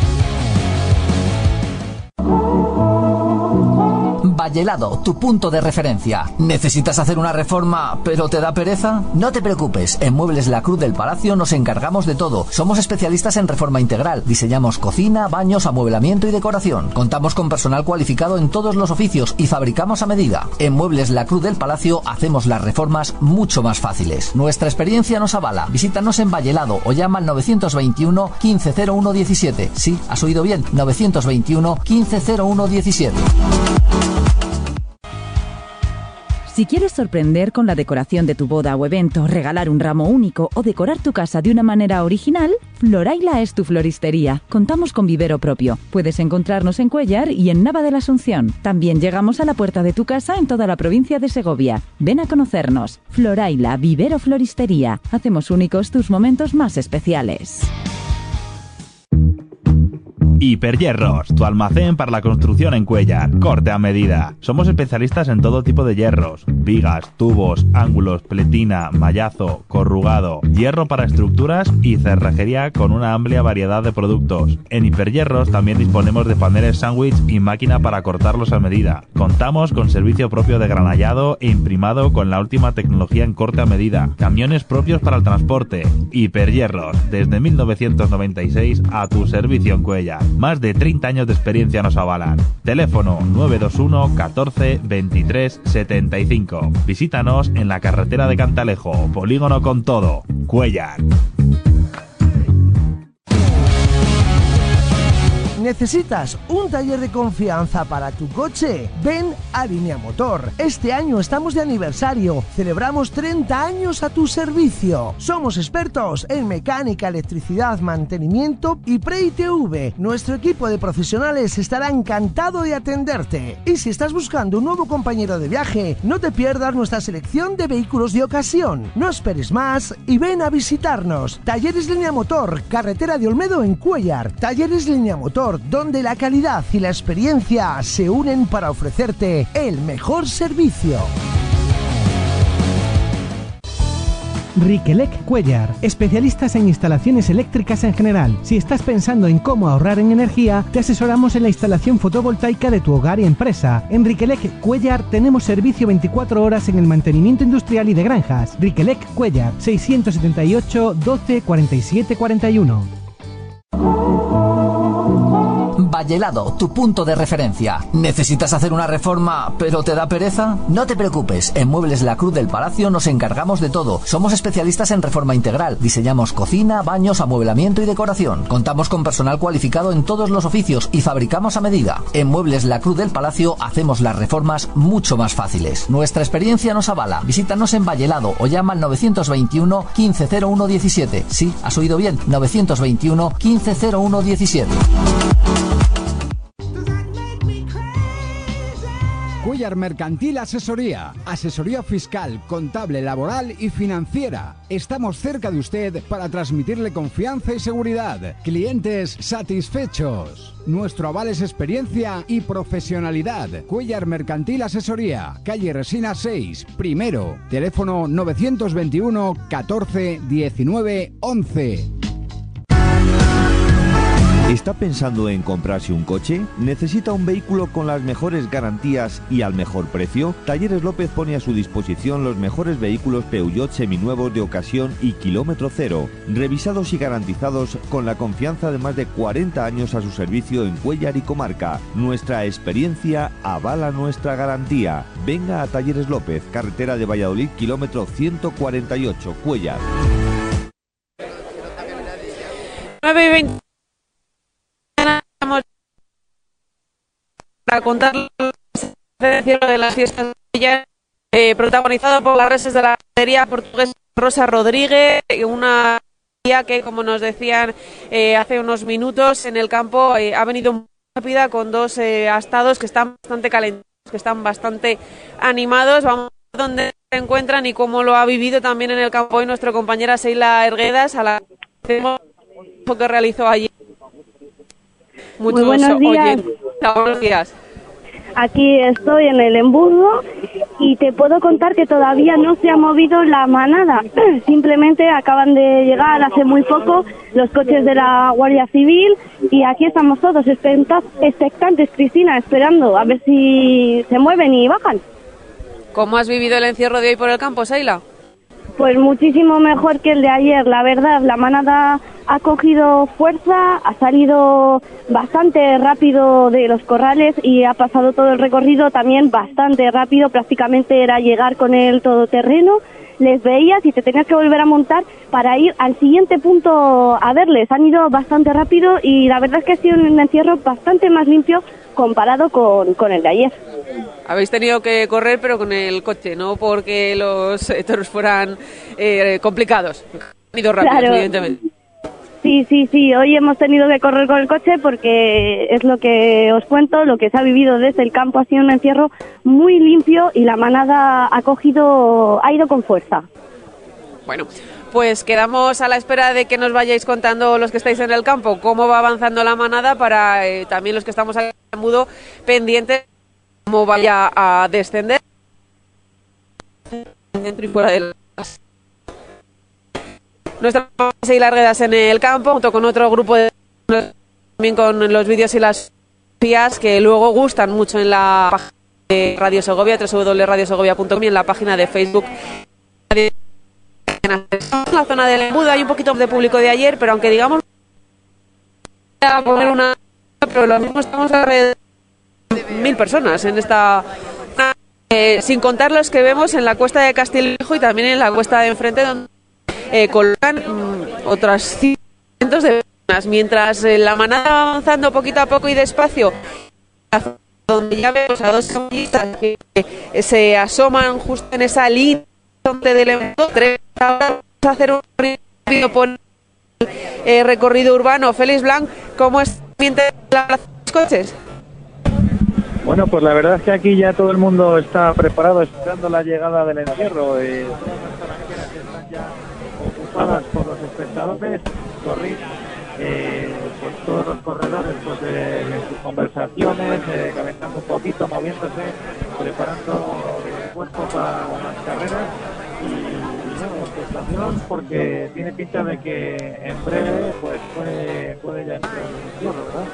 Vallehelado, tu punto de referencia. ¿Necesitas hacer una reforma pero te da pereza? No te preocupes, en Muebles La Cruz del Palacio nos encargamos de todo. Somos especialistas en reforma integral. Diseñamos cocina, baños, amueblamiento y decoración. Contamos con personal cualificado en todos los oficios y fabricamos a medida. En Muebles La Cruz del Palacio hacemos las reformas mucho más fáciles. Nuestra experiencia nos avala. Visítanos en Vallehelado o llama al 921 15 01 17. Sí, has oído bien, 921 15 01 17. Si quieres sorprender con la decoración de tu boda o evento, regalar un ramo único o decorar tu casa de una manera original, Floraila es tu floristería. Contamos con vivero propio. Puedes encontrarnos en Cuéllar y en Nava de la Asunción. También llegamos a la puerta de tu casa en toda la provincia de Segovia. Ven a conocernos. Floraila, vivero floristería. Hacemos únicos tus momentos más especiales. Hiperhierros, tu almacén para la construcción en Cuéllar. Corte a medida. Somos especialistas en todo tipo de hierros, vigas, tubos, ángulos, pletina, mallazo, corrugado, hierro para estructuras y cerrajería con una amplia variedad de productos. En Hiperhierros también disponemos de paneles sándwich y máquina para cortarlos a medida. Contamos con servicio propio de granallado e imprimado con la última tecnología en corte a medida. Camiones propios para el transporte. Hiperhierros, desde 1996 a tu servicio en Cuéllar. Más de 30 años de experiencia nos avalan. Teléfono 921 14 23 75. Visítanos en la carretera de Cantalejo, Polígono con Todo, Cuéllar. ¿Necesitas un taller de confianza para tu coche? Ven a Línea Motor. Este año estamos de aniversario. Celebramos 30 años a tu servicio. Somos expertos en mecánica, electricidad, mantenimiento y pre-ITV. Nuestro equipo de profesionales estará encantado de atenderte. Y si estás buscando un nuevo compañero de viaje, no te pierdas nuestra selección de vehículos de ocasión. No esperes más y ven a visitarnos. Talleres Línea Motor, carretera de Olmedo en Cuéllar. Talleres Línea Motor, donde la calidad y la experiencia se unen para ofrecerte el mejor servicio. Riquelec Cuéllar, especialistas en instalaciones eléctricas en general. Si estás pensando en cómo ahorrar en energía, te asesoramos en la instalación fotovoltaica de tu hogar y empresa. En Riquelec Cuéllar tenemos servicio 24 horas en el mantenimiento industrial y de granjas. Riquelec Cuéllar, 678 12 47 41. Vallehelado, tu punto de referencia. ¿Necesitas hacer una reforma, pero te da pereza? No te preocupes, en Muebles La Cruz del Palacio nos encargamos de todo. Somos especialistas en reforma integral. Diseñamos cocina, baños, amueblamiento y decoración. Contamos con personal cualificado en todos los oficios y fabricamos a medida. En Muebles La Cruz del Palacio hacemos las reformas mucho más fáciles. Nuestra experiencia nos avala. Visítanos en Vallehelado o llama al 921 150117. Sí, has oído bien, 921 150117. Cuellar Mercantil Asesoría. Asesoría fiscal, contable, laboral y financiera. Estamos cerca de usted para transmitirle confianza y seguridad. Clientes satisfechos. Nuestro aval es experiencia y profesionalidad. Cuellar Mercantil Asesoría. Calle Resina 6, primero. Teléfono 921 14 19 11. ¿Está pensando en comprarse un coche? ¿Necesita un vehículo con las mejores garantías y al mejor precio? Talleres López pone a su disposición los mejores vehículos Peugeot seminuevos de ocasión y kilómetro cero, revisados y garantizados con la confianza de más de 40 años a su servicio en Cuéllar y comarca. Nuestra experiencia avala nuestra garantía. Venga a Talleres López, carretera de Valladolid, kilómetro 148, Cuéllar. 9:20. Para contar el cierre de las fiestas protagonizado por las reses de la ganadería portuguesa Rosa Rodríguez, una día que, como nos decían hace unos minutos, en el campo ha venido muy rápida con dos astados que están bastante calentados, que están bastante animados. Vamos a ver dónde se encuentran y cómo lo ha vivido también en el campo hoy nuestra compañera Seila Erguedas, a la que realizó allí. Muy buenos días. Buenos días. Aquí estoy en el embudo y te puedo contar que todavía no se ha movido la manada. Simplemente acaban de llegar hace muy poco los coches de la Guardia Civil y aquí estamos todos expectantes, Cristina, esperando a ver si se mueven y bajan. ¿Cómo has vivido el encierro de hoy por el campo, Seila? Pues muchísimo mejor que el de ayer, la verdad. La manada ha cogido fuerza, ha salido bastante rápido de los corrales y ha pasado todo el recorrido también bastante rápido. Prácticamente era llegar con el todoterreno, les veías y te tenías que volver a montar para ir al siguiente punto a verles. Han ido bastante rápido y la verdad es que ha sido un encierro bastante más limpio comparado con el de ayer. Habéis tenido que correr, pero con el coche, no porque los toros fueran complicados. Han ido rápidos, claro. Evidentemente. Sí, hoy hemos tenido que correr con el coche porque es lo que os cuento, lo que se ha vivido desde el campo ha sido un encierro muy limpio y la manada ha ido con fuerza. Bueno, pues quedamos a la espera de que nos vayáis contando los que estáis en el campo cómo va avanzando la manada para también los que estamos aquí en Mudo pendientes cómo vaya a descender dentro y fuera del nuestra Seila Erguedas en el campo junto con otro grupo de también con los vídeos y las fotografías que luego gustan mucho en la página de Radio Segovia, www.radiosegovia.com y en la página de Facebook. En la zona del embudo hay un poquito de público de ayer, pero aunque digamos a poner una, pero lo mismo estamos alrededor de 1.000 personas en esta sin contar los que vemos en la cuesta de Castillejo y también en la cuesta de enfrente donde colocan otras cientos de personas, mientras la manada va avanzando poquito a poco y despacio, donde ya vemos a dos caballistas que se asoman justo en esa línea del embudo. Ahora vamos a hacer un recorrido por el recorrido urbano. Félix Blanc, ¿cómo es el ambiente de los coches? Bueno, pues la verdad es que aquí ya todo el mundo está preparado esperando la llegada del encierro. Todas las taranqueras están ya ocupadas por los espectadores, pues todos los corredores pues en sus conversaciones, calentando un poquito, moviéndose, preparando el cuerpo para las carreras y expectación porque tiene pinta de que en breve pues puede ya entrar el encierro, ¿verdad?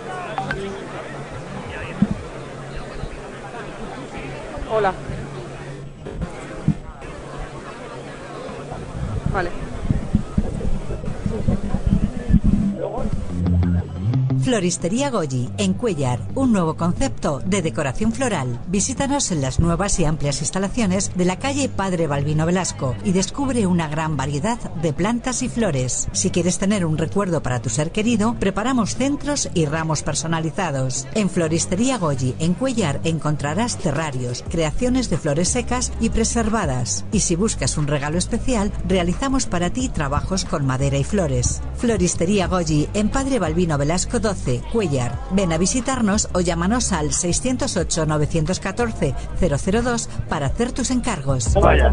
Hola. Vale. Floristería Goyi, en Cuéllar, un nuevo concepto de decoración floral. Visítanos en las nuevas y amplias instalaciones de la calle Padre Balbino Velasco y descubre una gran variedad de plantas y flores. Si quieres tener un recuerdo para tu ser querido, preparamos centros y ramos personalizados. En Floristería Goyi, en Cuéllar, encontrarás terrarios, creaciones de flores secas y preservadas. Y si buscas un regalo especial, realizamos para ti trabajos con madera y flores. Floristería Goyi, en Padre Balbino Velasco 12, Cuéllar. Ven a visitarnos o llámanos al 608-914-002 para hacer tus encargos. Vaya.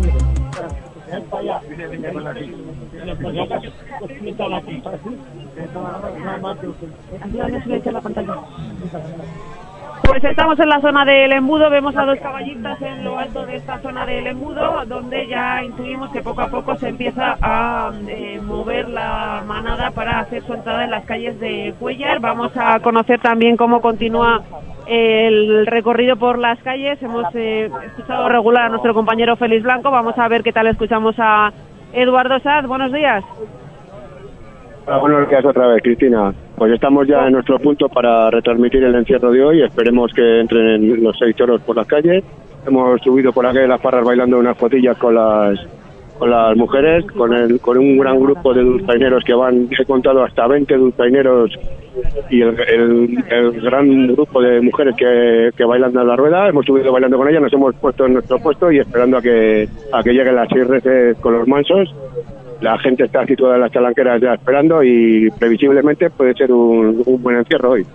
Pues estamos en la zona del embudo, vemos a dos caballistas en lo alto de esta zona del embudo, donde ya intuimos que poco a poco se empieza a mover la manada para hacer su entrada en las calles de Cuéllar. Vamos a conocer también cómo continúa el recorrido por las calles. Hemos escuchado regular a nuestro compañero Félix Blanco, vamos a ver qué tal escuchamos a Eduardo Saz. Buenos días. Buenos días otra vez, Cristina. Pues estamos ya en nuestro punto para retransmitir el encierro de hoy. Esperemos que entren los 6 toros por las calles. Hemos subido por aquí las parras bailando unas fotillas con las mujeres, con un gran grupo de dulzaineros que van, he contado hasta 20 dulzaineros y el gran grupo de mujeres que bailan en la rueda. Hemos subido bailando con ellas, nos hemos puesto en nuestro puesto y esperando a que lleguen las 6 reces con los mansos. La gente está situada en las talanqueras ya esperando y previsiblemente puede ser un buen encierro hoy.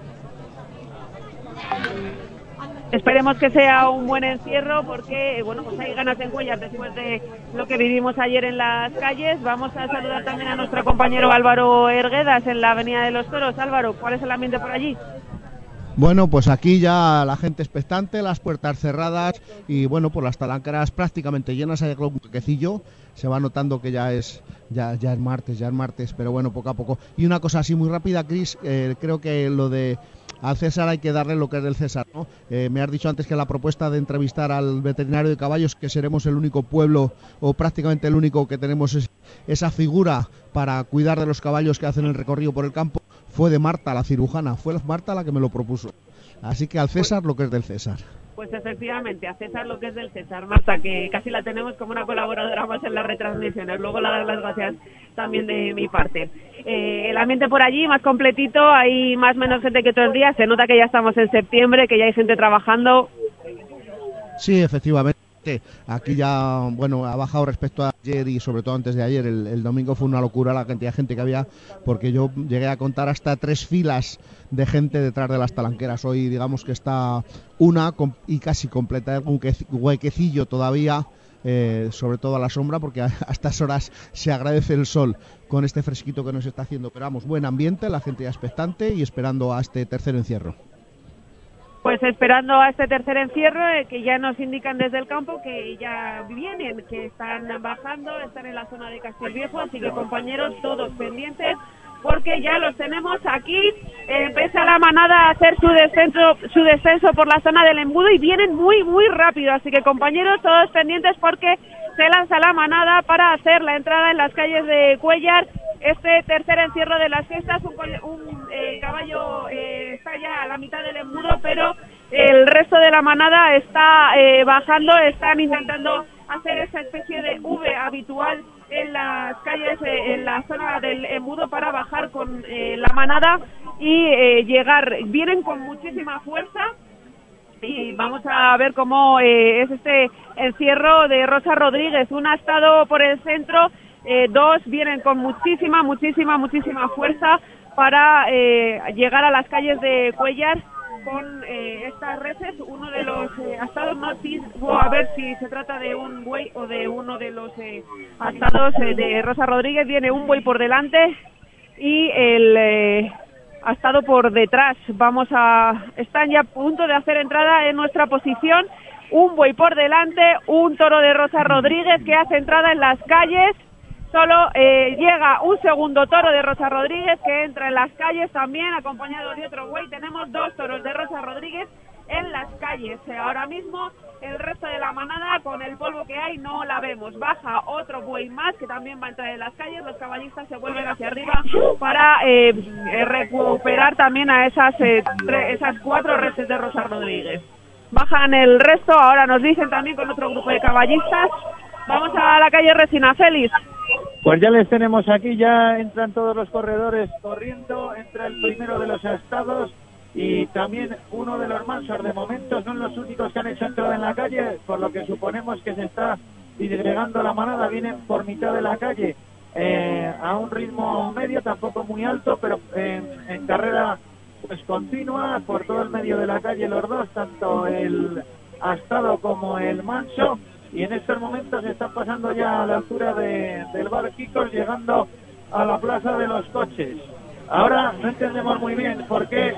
Esperemos que sea un buen encierro porque, bueno, pues hay ganas en Cuéllar después de lo que vivimos ayer en las calles. Vamos a saludar también a nuestro compañero Álvaro Erguedas en la Avenida de los Toros. Álvaro, ¿cuál es el ambiente por allí? Bueno, pues aquí ya la gente expectante, las puertas cerradas y bueno, pues las talanqueras prácticamente llenas, hay algún huequecillo, se va notando que ya es martes, pero bueno, poco a poco. Y una cosa así muy rápida, Cris, creo que lo de al César hay que darle lo que es del César, ¿no? Me has dicho antes que la propuesta de entrevistar al veterinario de caballos, que seremos el único pueblo o prácticamente el único que tenemos esa figura para cuidar de los caballos que hacen el recorrido por el campo, fue de Marta, la cirujana, fue Marta la que me lo propuso. Así que al César lo que es del César. Pues efectivamente, a César lo que es del César. Marta, que casi la tenemos como una colaboradora más en las retransmisiones. Luego le doy las gracias también de mi parte. El ambiente por allí más completito, hay más o menos gente que otros días. Se nota que ya estamos en septiembre, que ya hay gente trabajando. Sí, efectivamente. Aquí ya, bueno, ha bajado respecto a ayer y sobre todo antes de ayer. El domingo fue una locura la cantidad de gente que había, porque yo llegué a contar hasta 3 filas de gente detrás de las talanqueras. Hoy digamos que está una y casi completa, un huequecillo todavía, sobre todo a la sombra, porque a estas horas se agradece el sol con este fresquito que nos está haciendo. Pero vamos, buen ambiente, la gente ya expectante y esperando a este tercer encierro. Pues esperando a este tercer encierro, que ya nos indican desde el campo que ya vienen, que están bajando, están en la zona de Castilviejo, así que compañeros, todos pendientes, porque ya los tenemos aquí. Empieza la manada a hacer su descenso por la zona del embudo y vienen muy rápido, así que compañeros, todos pendientes porque se lanza la manada para hacer la entrada en las calles de Cuéllar. Este tercer encierro de las fiestas, un caballo está ya a la mitad del embudo, pero el resto de la manada está bajando, están intentando hacer esa especie de V habitual en las calles, en la zona del embudo para bajar con la manada y llegar. Vienen con muchísima fuerza. Y vamos a ver cómo es este encierro de Rosa Rodríguez. Una ha estado por el centro, 2 vienen con muchísima fuerza para llegar a las calles de Cuéllar con estas reses. Uno de los astados, no voy a ver si se trata de un buey o de uno de los astados de Rosa Rodríguez. Viene un buey por delante y el astado por detrás. Están ya a punto de hacer entrada en nuestra posición. Un buey por delante, un toro de Rosa Rodríguez que hace entrada en las calles. Solo llega un segundo toro de Rosa Rodríguez que entra en las calles también, acompañado de otro buey. Tenemos 2 toros de Rosa Rodríguez en las calles. Ahora mismo el resto de la manada, con el polvo que hay, no la vemos. Baja otro buey más que también va a entrar en las calles. Los caballistas se vuelven hacia arriba para recuperar también a esas 4 reses de Rosa Rodríguez. Bajan el resto, ahora nos dicen también con otro grupo de caballistas. Vamos a la calle Resina. Félix. Pues ya les tenemos aquí, ya entran todos los corredores corriendo, entra el primero de los estados y también uno de los mansos. De momento son los únicos que han hecho entrada en la calle, por lo que suponemos que se está disgregando la manada. Vienen por mitad de la calle a un ritmo medio, tampoco muy alto, pero en carrera pues continua por todo el medio de la calle los dos, tanto el astado como el manso. Y en estos momentos están pasando ya a la altura del bar Kikos, llegando a la plaza de los coches. Ahora no entendemos muy bien por qué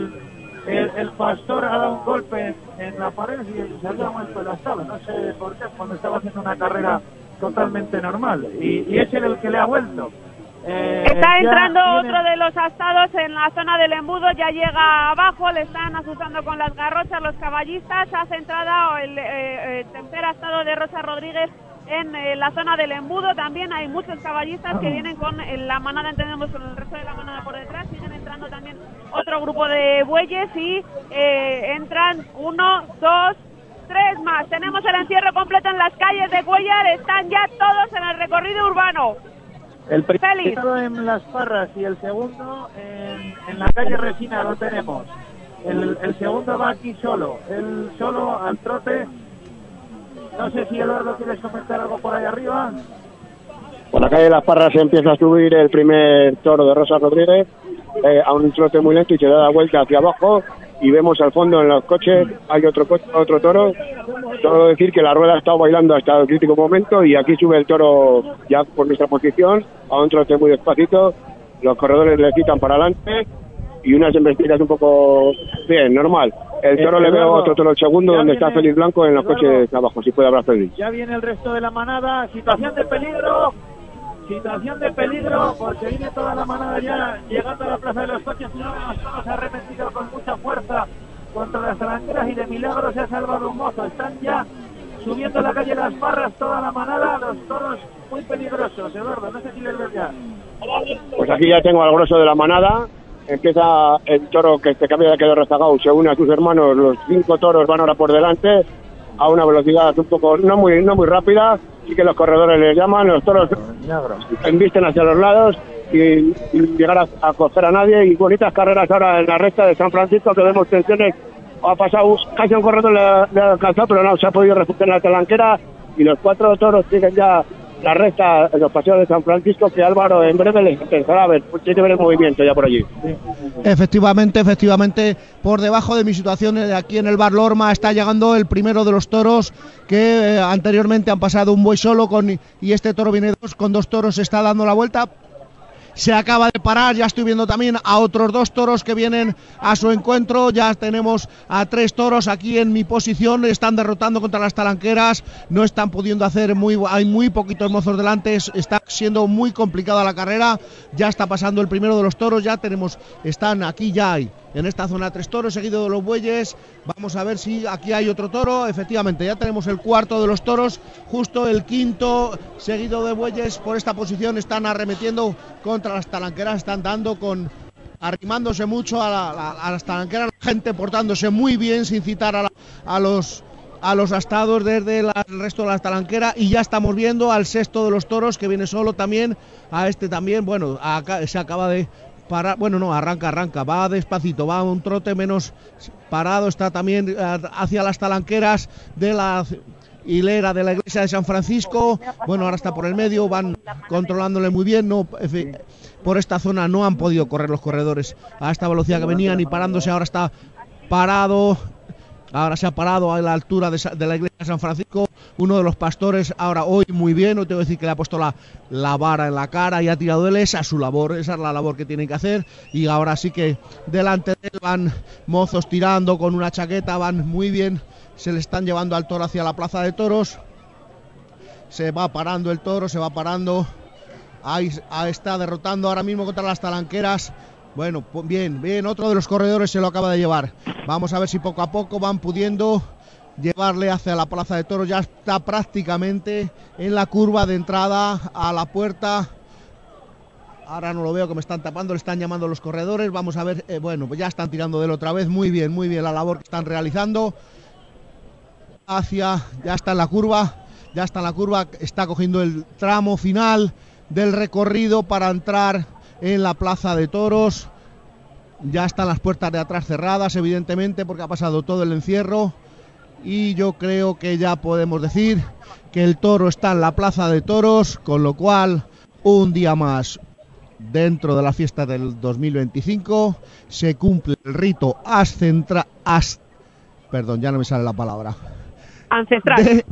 el pastor ha dado un golpe en la pared y se había vuelto el astado. No sé por qué, cuando estaba haciendo una carrera totalmente normal. Y es el que le ha vuelto. Está entrando otro de los astados en la zona del embudo, ya llega abajo, le están asustando con las garrochas los caballistas. Ha centrado el tercer astado de Rosa Rodríguez en la zona del embudo. También hay muchos caballistas que vienen con la manada, entendemos, con el resto de la manada por detrás. Siguen entrando también otro grupo de bueyes y entran 1, 2, 3 más. Tenemos el encierro completo en las calles de Cuéllar, están ya todos en el recorrido urbano. El primero en Las Parras y el segundo en la calle Resina lo tenemos. El segundo va aquí solo, él solo al trote. No sé si Eduardo quieres comentar algo por ahí arriba. Por la calle de Las Parras se empieza a subir el primer toro de Rosa Rodríguez a un trote muy lento y se da la vuelta hacia abajo y vemos al fondo en los coches hay otro toro. Solo decir que la rueda ha estado bailando hasta el crítico momento y aquí sube el toro ya por nuestra posición a un trote muy despacito. Los corredores le quitan para adelante y unas embestidas un poco bien, normal. El toro le veo otro toro el segundo donde está Félix Blanco en los coches de abajo, si puede hablar Félix. Ya viene el resto de la manada, situación de peligro porque viene toda la manada ya llegando a la plaza de los coches y los toros ha arremetido con mucha fuerza contra las talanqueras y de milagro se ha salvado un mozo. Están ya subiendo la calle Las Parras toda la manada, los toros muy peligrosos. Eduardo, no sé si les ves ya. Pues aquí ya tengo al grueso de la manada. Empieza el toro que había quedado rezagado, se une a sus hermanos. Los 5 toros van ahora por delante a una velocidad un poco no muy rápida. Sí que los corredores les llaman, los toros embisten hacia los lados y llegar a coger a nadie. Y bonitas carreras ahora en la recta de San Francisco, que vemos tensiones. Ha pasado casi un corredor, le ha alcanzado, pero no se ha podido refugiar en la talanquera. Y los 4 toros siguen ya la recta en los paseos de San Francisco, que Álvaro en breve les empezará a ver, tiene que ver el movimiento ya por allí. Efectivamente, por debajo de mi situación aquí en el bar Lorma está llegando el primero de los toros que anteriormente han pasado un buey solo y este toro viene con 2 toros, está dando la vuelta. Se acaba de parar, ya estoy viendo también a otros 2 toros que vienen a su encuentro. Ya tenemos a 3 toros aquí en mi posición, están derrotando contra las talanqueras, no están pudiendo hacer hay muy poquitos mozos delante, está siendo muy complicada la carrera. Ya está pasando el primero de los toros, están aquí, ya hay en esta zona 3 toros seguido de los bueyes. Vamos a ver si aquí hay otro toro. Efectivamente, ya tenemos el cuarto de los toros, justo el quinto seguido de bueyes. Por esta posición están arremetiendo contra las talanqueras, están arrimándose mucho a las talanqueras, la gente portándose muy bien sin citar a los astados desde el resto de las talanqueras. Y ya estamos viendo al sexto de los toros que viene solo también, a este también, bueno, acá se acaba de parar, bueno, no, arranca, va despacito, va a un trote menos parado, está también hacia las talanqueras de la hilera de la iglesia de San Francisco. Bueno, ahora está por el medio, van controlándole muy bien, por esta zona no han podido correr los corredores a esta velocidad que venían y parándose. Ahora está parado, ahora se ha parado a la altura de la iglesia de San Francisco. Uno de los pastores ahora hoy muy bien, no tengo que decir que le ha puesto la vara en la cara y ha tirado él. Esa es su labor, esa es la labor que tienen que hacer. Y ahora sí que delante de él van mozos tirando con una chaqueta, van muy bien, se le están llevando al toro hacia la plaza de toros. Se va parando el toro, se va parando. Ahí está derrotando ahora mismo contra las talanqueras Bueno, bien, otro de los corredores se lo acaba de llevar. Vamos a ver si poco a poco van pudiendo llevarle hacia la Plaza de Toros. Ya está prácticamente en la curva de entrada a la puerta. Ahora no lo veo, que me están tapando, le están llamando los corredores. Vamos a ver, bueno, pues ya están tirando de él otra vez. Muy bien la labor que están realizando. Ya está en la curva, está cogiendo el tramo final del recorrido para entrar en la Plaza de Toros. Ya están las puertas de atrás cerradas, evidentemente, porque ha pasado todo el encierro. Y yo creo que ya podemos decir que el toro está en la Plaza de Toros, con lo cual un día más dentro de la fiesta del 2025 se cumple el rito perdón, ya no me sale la palabra. Ancestral. De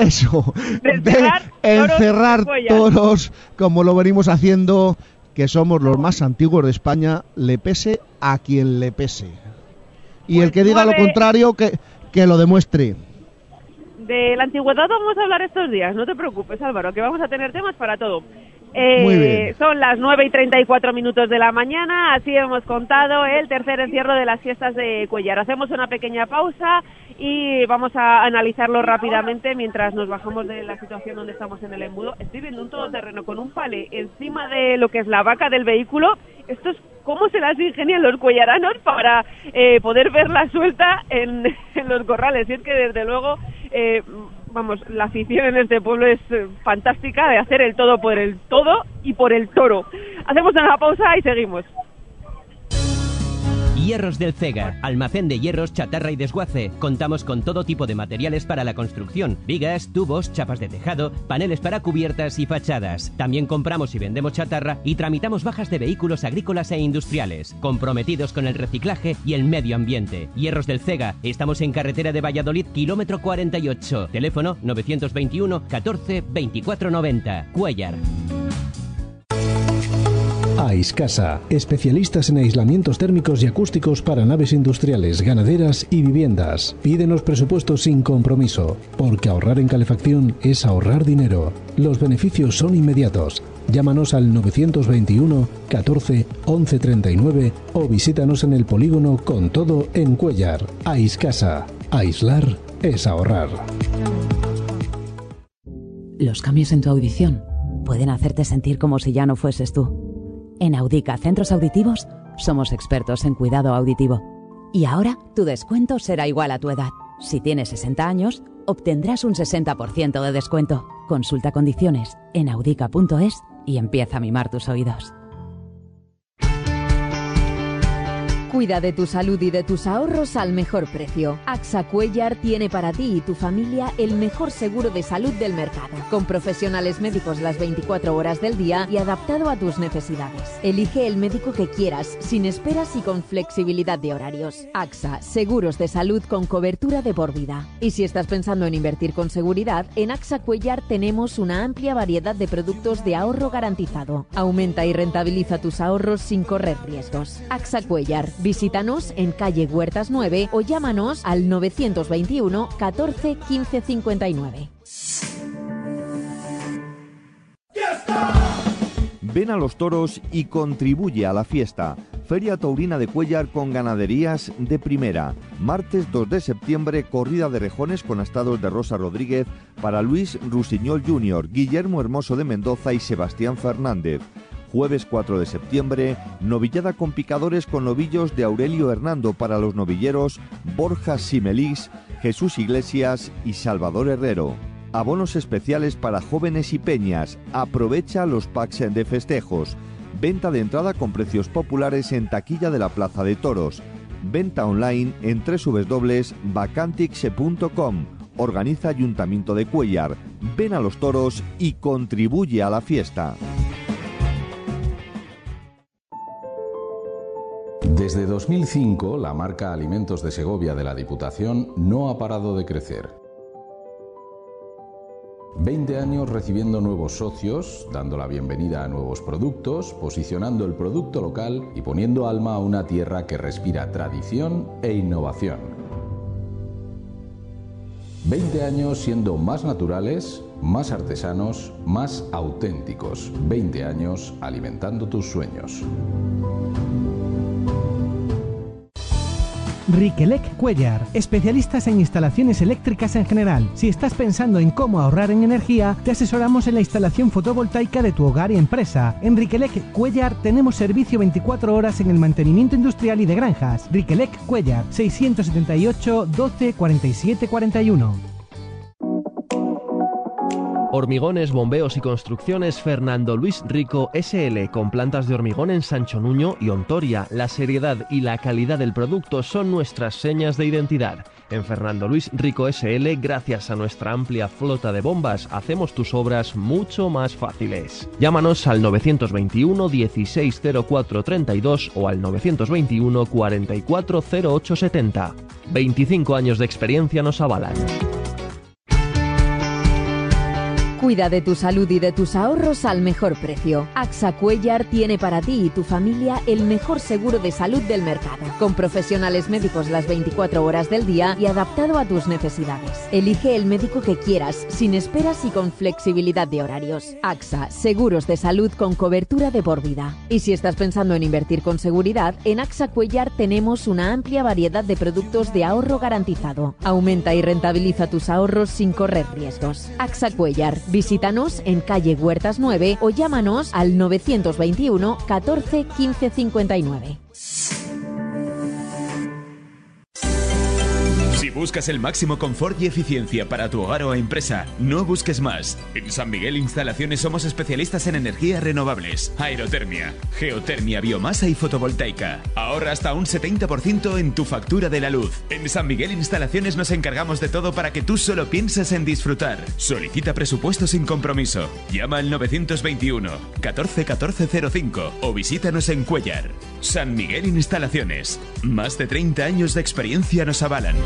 encerrar toros, como lo venimos haciendo, que somos los más antiguos de España, le pese a quien le pese. Y pues el que diga lo contrario, que lo demuestre. De la antigüedad vamos a hablar estos días, no te preocupes, Álvaro, que vamos a tener temas para todo. Muy bien. Son las 9:34 de la mañana, así hemos contado el tercer encierro de las fiestas de Cuéllar. Hacemos una pequeña pausa y vamos a analizarlo rápidamente mientras nos bajamos de la situación donde estamos en el embudo. Estoy viendo un todoterreno con un palé encima de lo que es la vaca del vehículo. Esto es cómo se las ingenian los cuellaranos para poder verla suelta en los corrales. Y es que desde luego... vamos, la afición en este pueblo es fantástica, de hacer el todo por el todo y por el toro. Hacemos una pausa y seguimos. Hierros del Cega, almacén de hierros, chatarra y desguace. Contamos con todo tipo de materiales para la construcción: vigas, tubos, chapas de tejado, paneles para cubiertas y fachadas. También compramos y vendemos chatarra y tramitamos bajas de vehículos agrícolas e industriales, comprometidos con el reciclaje y el medio ambiente. Hierros del Cega, estamos en carretera de Valladolid, kilómetro 48. Teléfono 921 14 24 90. Cuéllar. Aiscasa, especialistas en aislamientos térmicos y acústicos para naves industriales, ganaderas y viviendas. Pídenos presupuestos sin compromiso, porque ahorrar en calefacción es ahorrar dinero. Los beneficios son inmediatos. Llámanos al 921 14 11 39 o visítanos en el polígono Con Todo en Cuéllar. Aiscasa, aislar es ahorrar. Los cambios en tu audición pueden hacerte sentir como si ya no fueses tú. En Audica Centros Auditivos somos expertos en cuidado auditivo. Y ahora tu descuento será igual a tu edad. Si tienes 60 años, obtendrás un 60% de descuento. Consulta condiciones en audica.es y empieza a mimar tus oídos. Cuida de tu salud y de tus ahorros al mejor precio. AXA Cuéllar tiene para ti y tu familia el mejor seguro de salud del mercado, con profesionales médicos las 24 horas del día y adaptado a tus necesidades. Elige el médico que quieras, sin esperas y con flexibilidad de horarios. AXA, seguros de salud con cobertura de por vida. Y si estás pensando en invertir con seguridad, en AXA Cuéllar tenemos una amplia variedad de productos de ahorro garantizado. Aumenta y rentabiliza tus ahorros sin correr riesgos. AXA Cuéllar. Visítanos en calle Huertas 9 o llámanos al 921 14 15 59. Ven a los toros y contribuye a la fiesta. Feria Taurina de Cuéllar con ganaderías de primera. Martes 2 de septiembre, corrida de rejones con astados de Rosa Rodríguez para Luis Rusiñol Jr., Guillermo Hermoso de Mendoza y Sebastián Fernández. Jueves 4 de septiembre, novillada con picadores con novillos de Aurelio Hernando para los novilleros Borja Simelís, Jesús Iglesias y Salvador Herrero. Abonos especiales para jóvenes y peñas. Aprovecha los packs de festejos. Venta de entrada con precios populares en taquilla de la Plaza de Toros. Venta online en www.vacantix.com. Organiza Ayuntamiento de Cuéllar. Ven a los toros y contribuye a la fiesta. Desde 2005, la marca Alimentos de Segovia de la Diputación no ha parado de crecer. 20 años recibiendo nuevos socios, dando la bienvenida a nuevos productos, posicionando el producto local y poniendo alma a una tierra que respira tradición e innovación. 20 años siendo más naturales, más artesanos, más auténticos. 20 años alimentando tus sueños. Riquelec Cuellar, especialistas en instalaciones eléctricas en general. Si estás pensando en cómo ahorrar en energía, te asesoramos en la instalación fotovoltaica de tu hogar y empresa. En Riquelec Cuellar tenemos servicio 24 horas en el mantenimiento industrial y de granjas. Riquelec Cuellar, 678 12 47 41. Hormigones, Bombeos y Construcciones Fernando Luis Rico S.L. con plantas de hormigón en Sancho Nuño y Ontoria. La seriedad y la calidad del producto son nuestras señas de identidad. En Fernando Luis Rico S.L., gracias a nuestra amplia flota de bombas, hacemos tus obras mucho más fáciles. Llámanos al 921 160432 o al 921 440870. 25 años de experiencia nos avalan. Cuida de tu salud y de tus ahorros al mejor precio. AXA Cuellar tiene para ti y tu familia el mejor seguro de salud del mercado, con profesionales médicos las 24 horas del día y adaptado a tus necesidades. Elige el médico que quieras, sin esperas y con flexibilidad de horarios. AXA, seguros de salud con cobertura de por vida. Y si estás pensando en invertir con seguridad, en AXA Cuellar tenemos una amplia variedad de productos de ahorro garantizado. Aumenta y rentabiliza tus ahorros sin correr riesgos. AXA Cuellar. Visítanos en calle Huertas 9 o llámanos al 921 14 15 59. Si buscas el máximo confort y eficiencia para tu hogar o empresa, no busques más. En San Miguel Instalaciones somos especialistas en energías renovables, aerotermia, geotermia, biomasa y fotovoltaica. Ahorra hasta un 70% en tu factura de la luz. En San Miguel Instalaciones nos encargamos de todo para que tú solo pienses en disfrutar. Solicita presupuesto sin compromiso. Llama al 921 14 14 05 o visítanos en Cuellar. San Miguel Instalaciones. Más de 30 años de experiencia nos avalan.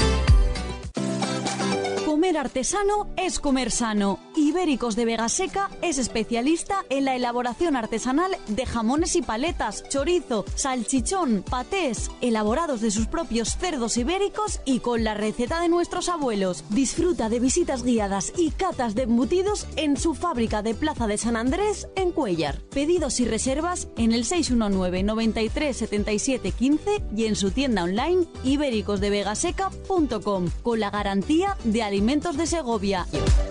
Comer artesano es comer sano. Ibéricos de Vegaseca es especialista en la elaboración artesanal de jamones y paletas, chorizo, salchichón, patés, elaborados de sus propios cerdos ibéricos y con la receta de nuestros abuelos. Disfruta de visitas guiadas y catas de embutidos en su fábrica de Plaza de San Andrés en Cuellar. Pedidos y reservas en el 619 93 77 15 y en su tienda online ibéricosdevegaseca.com con la garantía de Alimentos de Segovia.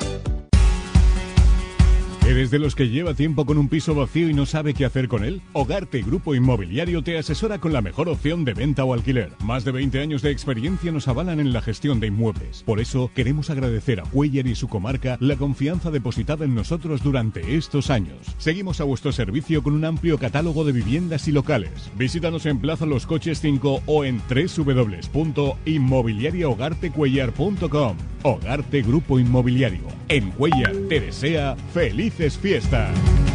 ¿Eres de los que lleva tiempo con un piso vacío y no sabe qué hacer con él? Hogarte Grupo Inmobiliario te asesora con la mejor opción de venta o alquiler. Más de 20 años de experiencia nos avalan en la gestión de inmuebles. Por eso queremos agradecer a Cuellar y su comarca la confianza depositada en nosotros durante estos años. Seguimos a vuestro servicio con un amplio catálogo de viviendas y locales. Visítanos en Plaza Los Coches 5 o en www.inmobiliariohogartecuellar.com. Hogarte Grupo Inmobiliario. En Cuellar te desea felices fiestas.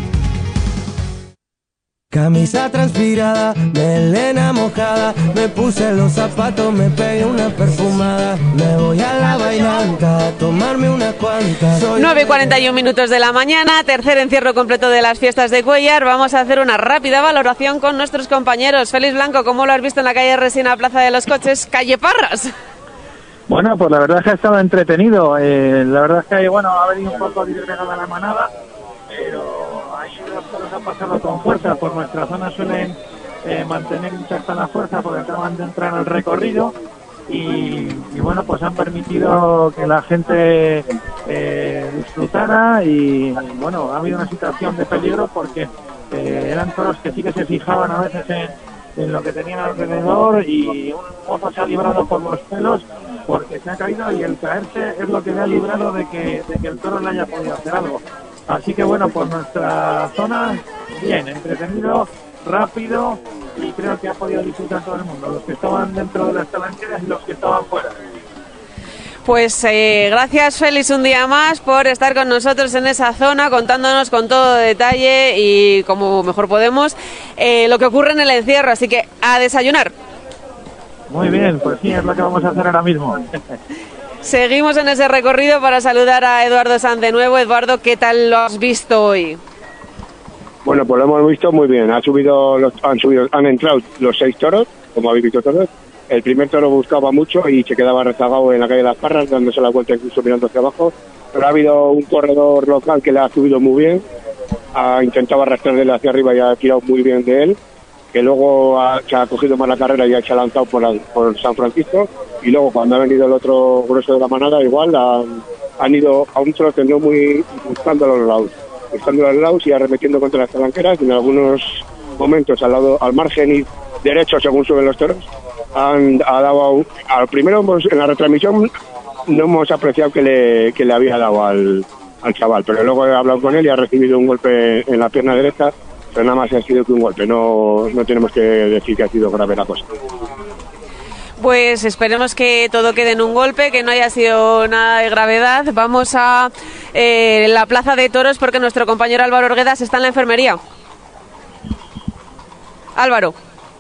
Camisa transpirada, melena mojada, me puse los zapatos, me pegué una perfumada, me voy a la bailanta a tomarme unas cuantas. 9:41 minutos de la mañana, tercer encierro completo de las fiestas de Cuellar. Vamos a hacer una rápida valoración con nuestros compañeros. Félix Blanco, ¿cómo lo has visto en la calle Resina, Plaza de los Coches, calle Parras? Bueno, pues la verdad es que ha estado entretenido. La verdad es que ha venido un poco disgregada la manada, pero ahí los toros han pasado con fuerza. Por nuestra zona suelen mantener intacta la fuerza porque acaban de entrar al recorrido y bueno, pues han permitido que la gente disfrutara y bueno, ha habido una situación de peligro porque eran toros que sí que se fijaban a veces en lo que tenían alrededor y un mozo se ha librado por los pelos porque se ha caído y el caerse es lo que le ha librado de que el toro le haya podido hacer algo. Así que bueno, por nuestra zona, bien, entretenido, rápido y creo que ha podido disfrutar todo el mundo, los que estaban dentro de las talanqueras y los que estaban fuera. Pues gracias Félix un día más por estar con nosotros en esa zona, contándonos con todo detalle y como mejor podemos lo que ocurre en el encierro, así que a desayunar. Muy bien, pues sí, es lo que vamos a hacer ahora mismo. Seguimos en ese recorrido para saludar a Eduardo Sanz de nuevo. Eduardo, ¿qué tal lo has visto hoy? Bueno, pues lo hemos visto muy bien. Han entrado los 6 toros, como habéis visto todos. El primer toro buscaba mucho y se quedaba rezagado en la calle de las Parras, dándose la vuelta incluso mirando hacia abajo. Pero ha habido un corredor local que le ha subido muy bien, ha intentado arrastrarle hacia arriba y ha tirado muy bien de él. que luego se ha cogido más la carrera y se ha lanzado por San Francisco, y luego cuando ha venido el otro grueso de la manada igual han ido, aún se los tenido muy buscando los lados y arremetiendo contra las talanqueras, y en algunos momentos al margen y derecho según suben los toros ha dado al primero. En la retransmisión no hemos apreciado que le había dado al chaval, pero luego he hablado con él y ha recibido un golpe en la pierna derecha, pero nada más ha sido que un golpe, no tenemos que decir que ha sido grave la cosa. Pues esperemos que todo quede en un golpe, que no haya sido nada de gravedad. Vamos a la Plaza de Toros porque nuestro compañero Álvaro Orguedas está en la enfermería. Álvaro,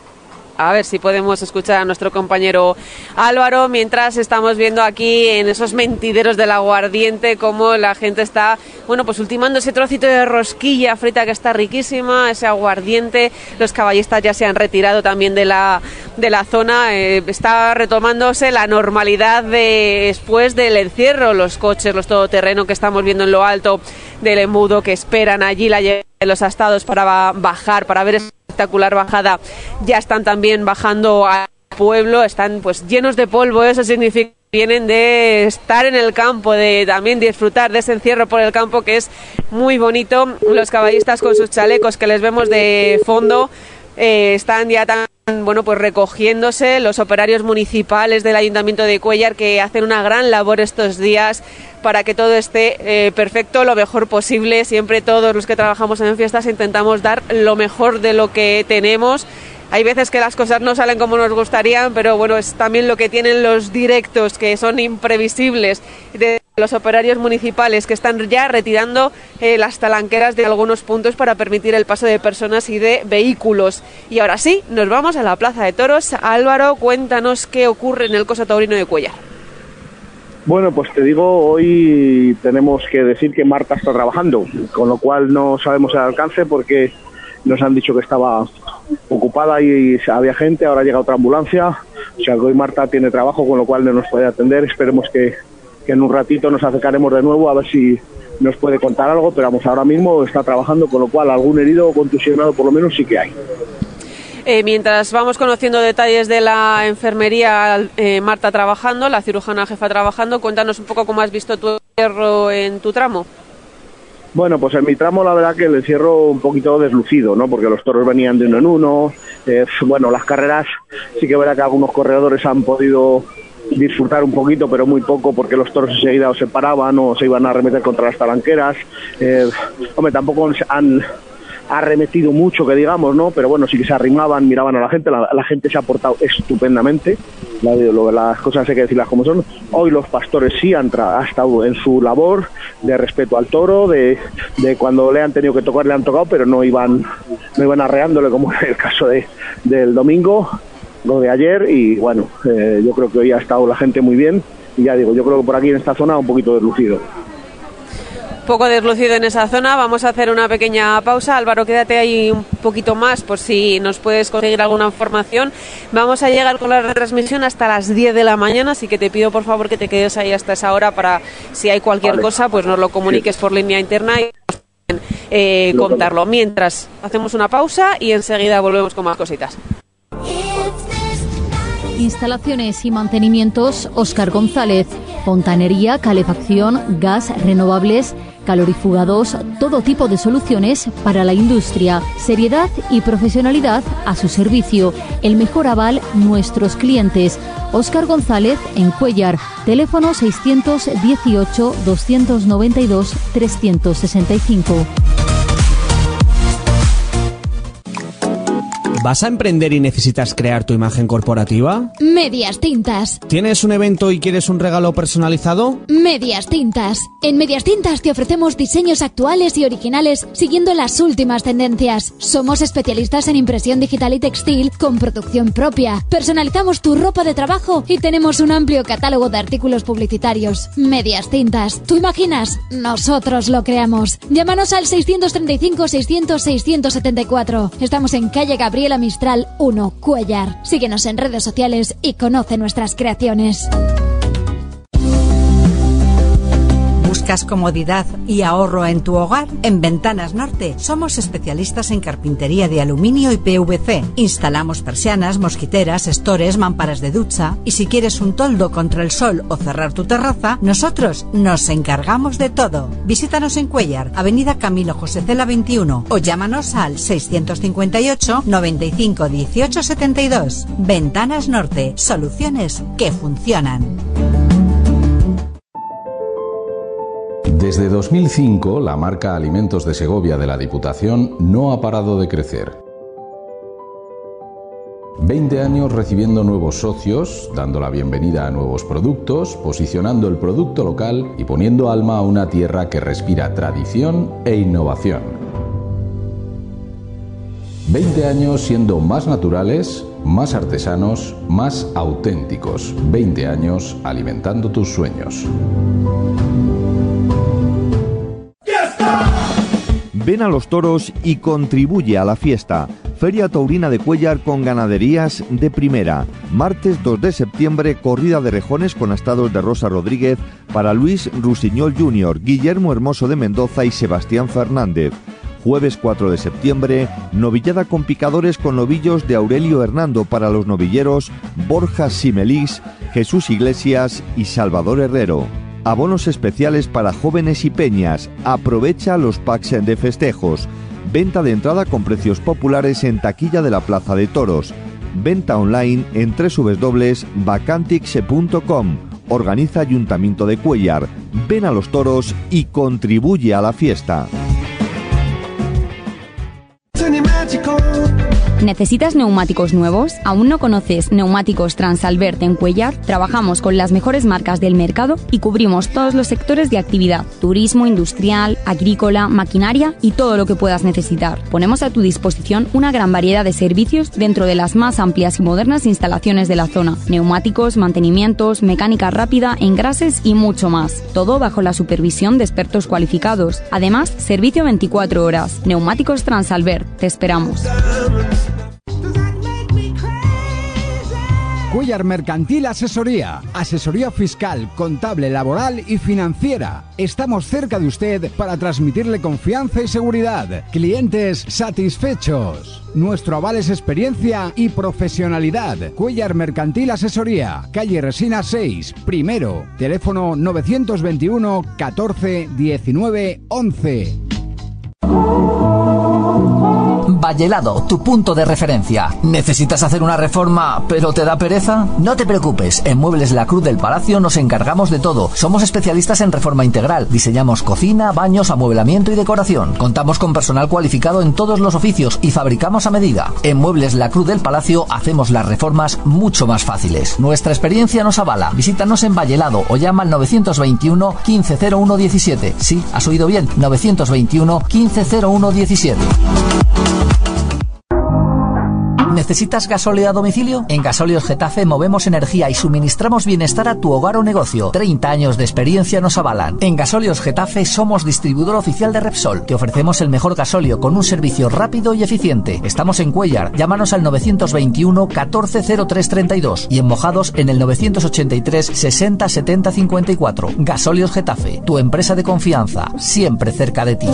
a ver si podemos escuchar a nuestro compañero Álvaro, mientras estamos viendo aquí en esos mentideros del aguardiente cómo la gente está, bueno, pues ultimando ese trocito de rosquilla frita que está riquísima, ese aguardiente. Los caballistas ya se han retirado también de la zona, está retomándose la normalidad después del encierro. Los coches, los todoterreno que estamos viendo en lo alto del embudo, que esperan allí la llegada de los astados para bajar, para ver espectacular bajada, ya están también bajando al pueblo, están pues llenos de polvo. Eso significa que vienen de estar en el campo, de también disfrutar de ese encierro por el campo, que es muy bonito. Los caballistas con sus chalecos que les vemos de fondo están ya pues recogiéndose. Los operarios municipales del Ayuntamiento de Cuéllar, que hacen una gran labor estos días para que todo esté perfecto, lo mejor posible. Siempre todos los que trabajamos en fiestas intentamos dar lo mejor de lo que tenemos. Hay veces que las cosas no salen como nos gustarían, pero bueno, es también lo que tienen los directos, que son imprevisibles, de los operarios municipales que están ya retirando las talanqueras de algunos puntos para permitir el paso de personas y de vehículos. Y ahora sí, nos vamos a la Plaza de Toros. Álvaro, cuéntanos qué ocurre en el Coso Taurino de Cuéllar. Bueno, pues te digo, hoy tenemos que decir que Marta está trabajando, con lo cual no sabemos el alcance porque nos han dicho que estaba ocupada y había gente. Ahora llega otra ambulancia, o sea que hoy Marta tiene trabajo, con lo cual no nos puede atender. Esperemos que en un ratito nos acercaremos de nuevo a ver si nos puede contar algo, pero vamos, ahora mismo está trabajando, con lo cual algún herido o contusionado por lo menos sí que hay. Mientras vamos conociendo detalles de la enfermería, Marta trabajando, la cirujana jefa trabajando, cuéntanos un poco cómo has visto tu encierro en tu tramo. Bueno, pues en mi tramo la verdad que el encierro un poquito deslucido, ¿no? Porque los toros venían de uno en uno. Bueno, las carreras sí que verá que algunos corredores han podido disfrutar un poquito, pero muy poco, porque los toros enseguida o se paraban o se iban a arremeter contra las talanqueras. Hombre, tampoco han arremetido mucho, que digamos, ¿no? Pero bueno, sí que se arrimaban, miraban a la gente. La gente se ha portado estupendamente. Las cosas hay que decirlas como son. Hoy los pastores sí han estado en su labor de respeto al toro, de cuando le han tenido que tocar, le han tocado, pero no iban arreándole como en el caso del domingo, lo de ayer. Y bueno, yo creo que hoy ha estado la gente muy bien, y ya digo, yo creo que por aquí en esta zona un poquito deslucido. Poco deslucido en esa zona. Vamos a hacer una pequeña pausa. Álvaro, quédate ahí un poquito más por si nos puedes conseguir alguna información. Vamos a llegar con la retransmisión hasta las 10 de la mañana, así que te pido por favor que te quedes ahí hasta esa hora para, si hay cualquier cosa, pues nos lo comuniques por línea interna y contarlo. Mientras hacemos una pausa y enseguida volvemos con más cositas. Instalaciones y mantenimientos Óscar González. Fontanería, calefacción, gas, renovables, calorifugados, todo tipo de soluciones para la industria. Seriedad y profesionalidad a su servicio. El mejor aval, nuestros clientes. Óscar González en Cuéllar. Teléfono 618 292 365. ¿Vas a emprender y necesitas crear tu imagen corporativa? Medias Tintas. ¿Tienes un evento y quieres un regalo personalizado? Medias Tintas. En Medias Tintas te ofrecemos diseños actuales y originales siguiendo las últimas tendencias. Somos especialistas en impresión digital y textil con producción propia. Personalizamos tu ropa de trabajo y tenemos un amplio catálogo de artículos publicitarios. Medias Tintas. ¿Tú imaginas? Nosotros lo creamos. Llámanos al 635 600 674. Estamos en calle Gabriela Mistral 1, Cuéllar. Síguenos en redes sociales y conoce nuestras creaciones. ¿Buscas comodidad y ahorro en tu hogar? En Ventanas Norte somos especialistas en carpintería de aluminio y PVC. Instalamos persianas, mosquiteras, estores, mamparas de ducha. Y si quieres un toldo contra el sol o cerrar tu terraza, nosotros nos encargamos de todo. Visítanos en Cuéllar, Avenida Camilo José Cela 21 o llámanos al 658 95 18 72. Ventanas Norte, soluciones que funcionan. Desde 2005, la marca Alimentos de Segovia de la Diputación no ha parado de crecer. 20 años recibiendo nuevos socios, dando la bienvenida a nuevos productos, posicionando el producto local y poniendo alma a una tierra que respira tradición e innovación. 20 años siendo más naturales, más artesanos, más auténticos. 20 años alimentando tus sueños. Ven a los toros y contribuye a la fiesta. Feria Taurina de Cuéllar con ganaderías de primera. Martes 2 de septiembre, corrida de rejones con astados de Rosa Rodríguez para Luis Rusiñol Jr., Guillermo Hermoso de Mendoza y Sebastián Fernández. Jueves 4 de septiembre, novillada con picadores con novillos de Aurelio Hernando para los novilleros Borja Simelís, Jesús Iglesias y Salvador Herrero. Abonos especiales para jóvenes y peñas. Aprovecha los packs de festejos. Venta de entrada con precios populares en taquilla de la Plaza de Toros. Venta online en www.vacantix.com. Organiza Ayuntamiento de Cuéllar. Ven a los toros y contribuye a la fiesta. ¿Necesitas neumáticos nuevos? ¿Aún no conoces Neumáticos Transalbert en Cuéllar? Trabajamos con las mejores marcas del mercado y cubrimos todos los sectores de actividad: turismo, industrial, agrícola, maquinaria y todo lo que puedas necesitar. Ponemos a tu disposición una gran variedad de servicios dentro de las más amplias y modernas instalaciones de la zona: neumáticos, mantenimientos, mecánica rápida, engrases y mucho más. Todo bajo la supervisión de expertos cualificados. Además, servicio 24 horas. Neumáticos Transalbert. Te esperamos. Cuéllar Mercantil Asesoría. Asesoría fiscal, contable, laboral y financiera. Estamos cerca de usted para transmitirle confianza y seguridad. Clientes satisfechos. Nuestro aval es experiencia y profesionalidad. Cuéllar Mercantil Asesoría. Calle Resina 6, primero. Teléfono 921 14 19 11. Vallelado, tu punto de referencia. ¿Necesitas hacer una reforma pero te da pereza? No te preocupes, en Muebles La Cruz del Palacio nos encargamos de todo. Somos especialistas en reforma integral. Diseñamos cocina, baños, amueblamiento y decoración. Contamos con personal cualificado en todos los oficios y fabricamos a medida. En Muebles La Cruz del Palacio hacemos las reformas mucho más fáciles. Nuestra experiencia nos avala. Visítanos en Vallelado o llama al 921 150117. Sí, has oído bien, 921 150117. ¿Necesitas gasóleo a domicilio? En Gasóleos Getafe movemos energía y suministramos bienestar a tu hogar o negocio. 30 años de experiencia nos avalan. En Gasóleos Getafe somos distribuidor oficial de Repsol. Te ofrecemos el mejor gasóleo con un servicio rápido y eficiente. Estamos en Cuéllar. Llámanos al 921 14 03 32 y en Mojados en el 983 60 70 54. Gasóleos Getafe, tu empresa de confianza, siempre cerca de ti.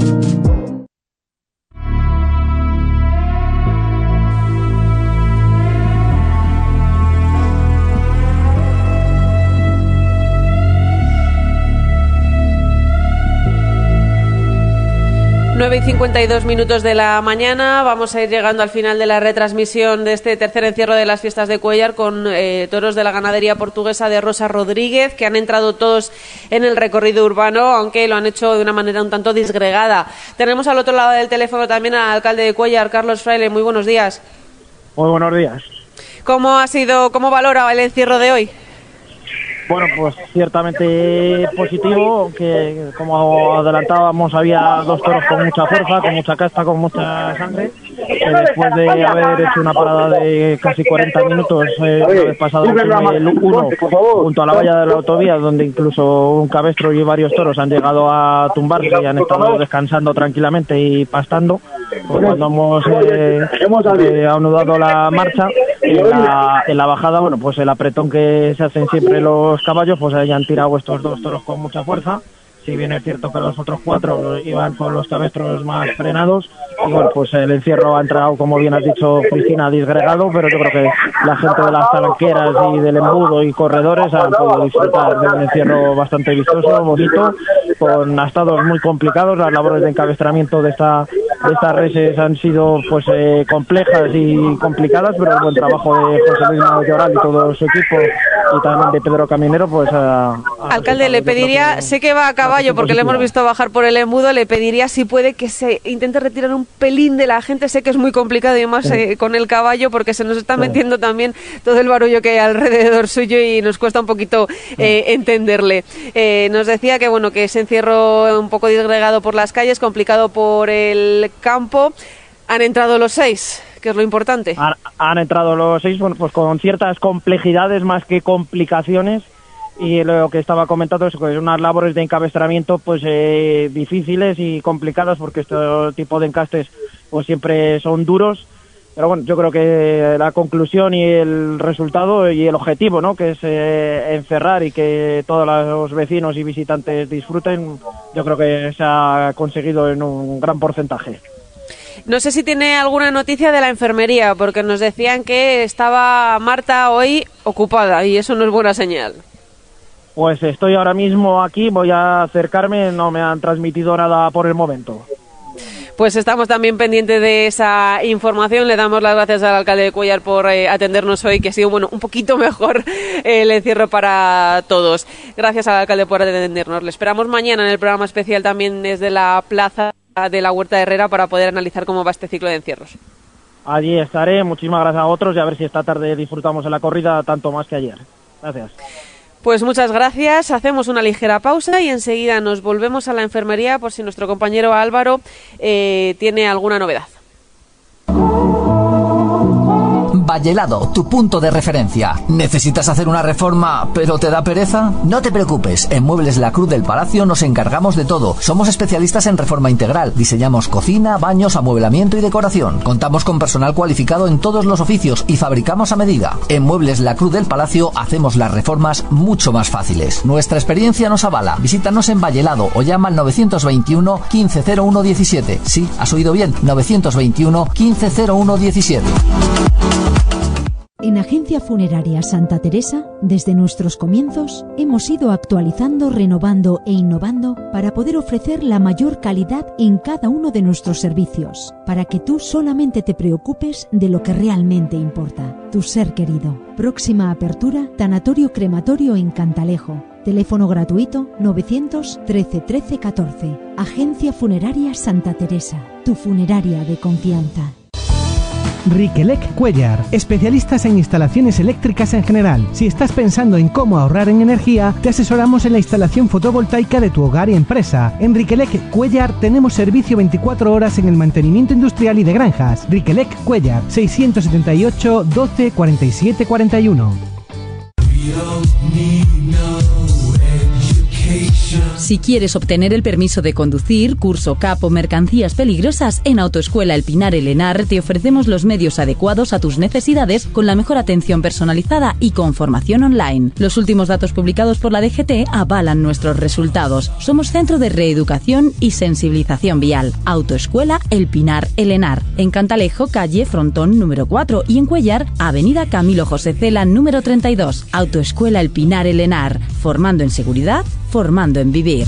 Nueve y 52 minutos de la mañana. Vamos a ir llegando al final de la retransmisión de este tercer encierro de las fiestas de Cuéllar con toros de la ganadería portuguesa de Rosa Rodríguez, que han entrado todos en el recorrido urbano, aunque lo han hecho de una manera un tanto disgregada. Tenemos al otro lado del teléfono también al alcalde de Cuéllar, Carlos Fraile. Muy buenos días. Muy buenos días. ¿Cómo valora el encierro de hoy? Bueno, pues ciertamente positivo, aunque como adelantábamos había dos toros con mucha fuerza, con mucha casta, con mucha sangre. Después de haber hecho una parada de casi 40 minutos, haber pasado el 1 junto a la valla de la autovía, donde incluso un cabestro y varios toros han llegado a tumbarse y han estado descansando tranquilamente y pastando. Pues cuando hemos anudado la marcha, en la bajada, bueno, pues el apretón que se hacen siempre los caballos, pues hayan tirado estos dos toros con mucha fuerza. si bien es cierto que los otros 4 iban con los cabestros más frenados. Y bueno, pues el encierro ha entrado, como bien has dicho, Cristina, disgregado, pero yo creo que la gente de las talanqueras y del embudo y corredores han podido disfrutar de un encierro bastante vistoso, bonito, con astados muy complicados. Las labores de encabestramiento de estas reses han sido pues complejas y complicadas, pero el buen trabajo de José Luis Mayoral y todo su equipo, y también de Pedro Caminero, pues alcalde, le pediría, sé que va a caballo porque le hemos visto bajar por el embudo, le pediría si puede que se intente retirar un pelín de la gente. Sé que es muy complicado y más con el caballo, porque se nos está metiendo también todo el barullo que hay alrededor suyo y nos cuesta un poquito entenderle. Nos decía que bueno, que ese encierro un poco disgregado por las calles, complicado por el campo. Han entrado los 6, que es lo importante. Han entrado los 6, bueno, pues con ciertas complejidades más que complicaciones. Y lo que estaba comentando es que unas labores de encabestramiento pues difíciles y complicadas, porque este tipo de encastes pues siempre son duros. Pero bueno, yo creo que la conclusión y el resultado y el objetivo, ¿no?, que es encerrar y que todos los vecinos y visitantes disfruten, yo creo que se ha conseguido en un gran porcentaje. No sé si tiene alguna noticia de la enfermería, porque nos decían que estaba Marta hoy ocupada y eso no es buena señal. Pues estoy ahora mismo aquí, voy a acercarme, no me han transmitido nada por el momento. Pues estamos también pendientes de esa información. Le damos las gracias al alcalde de Cuéllar por atendernos hoy, que ha sido bueno un poquito mejor el encierro para todos. Gracias al alcalde por atendernos. Le esperamos mañana en el programa especial también desde la plaza de la Huerta de Herrera para poder analizar cómo va este ciclo de encierros. Allí estaré, muchísimas gracias a otros y a ver si esta tarde disfrutamos de la corrida tanto más que ayer. Gracias. Pues muchas gracias, hacemos una ligera pausa y enseguida nos volvemos a la enfermería por si nuestro compañero Álvaro tiene alguna novedad. Vallehelado, tu punto de referencia. ¿Necesitas hacer una reforma, pero te da pereza? No te preocupes, en Muebles La Cruz del Palacio nos encargamos de todo. Somos especialistas en reforma integral. Diseñamos cocina, baños, amueblamiento y decoración. Contamos con personal cualificado en todos los oficios y fabricamos a medida. En Muebles La Cruz del Palacio hacemos las reformas mucho más fáciles. Nuestra experiencia nos avala. Visítanos en Vallehelado o llama al 921 150117. Sí, has oído bien, 921 150117. En Agencia Funeraria Santa Teresa, desde nuestros comienzos, hemos ido actualizando, renovando e innovando para poder ofrecer la mayor calidad en cada uno de nuestros servicios, para que tú solamente te preocupes de lo que realmente importa, tu ser querido. Próxima apertura, Tanatorio Crematorio en Cantalejo. Teléfono gratuito 913 13 14. Agencia Funeraria Santa Teresa, tu funeraria de confianza. Riquelec Cuéllar, especialistas en instalaciones eléctricas en general. Si estás pensando en cómo ahorrar en energía, te asesoramos en la instalación fotovoltaica de tu hogar y empresa. En Riquelec Cuéllar tenemos servicio 24 horas en el mantenimiento industrial y de granjas. Riquelec Cuéllar, 678 12 47 41. Si quieres obtener el permiso de conducir, curso CAP o mercancías peligrosas, en Autoescuela El Pinar El Henar te ofrecemos los medios adecuados a tus necesidades con la mejor atención personalizada y con formación online. Los últimos datos publicados por la DGT avalan nuestros resultados. Somos centro de reeducación y sensibilización vial. Autoescuela El Pinar El Henar. En Cantalejo, calle Frontón número 4 y en Cuéllar, avenida Camilo José Cela número 32. Autoescuela El Pinar El Henar. Formando en seguridad, formando en vivir.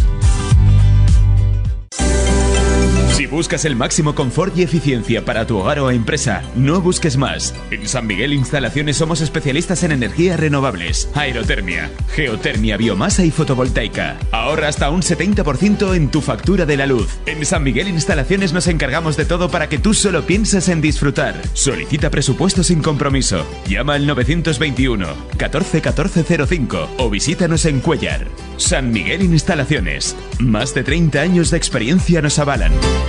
Si buscas el máximo confort y eficiencia para tu hogar o empresa, no busques más. En San Miguel Instalaciones somos especialistas en energías renovables, aerotermia, geotermia, biomasa y fotovoltaica. Ahorra hasta un 70% en tu factura de la luz. En San Miguel Instalaciones nos encargamos de todo para que tú solo pienses en disfrutar. Solicita presupuesto sin compromiso. Llama al 921 14 14 05 o visítanos en Cuéllar. San Miguel Instalaciones. Más de 30 años de experiencia nos avalan.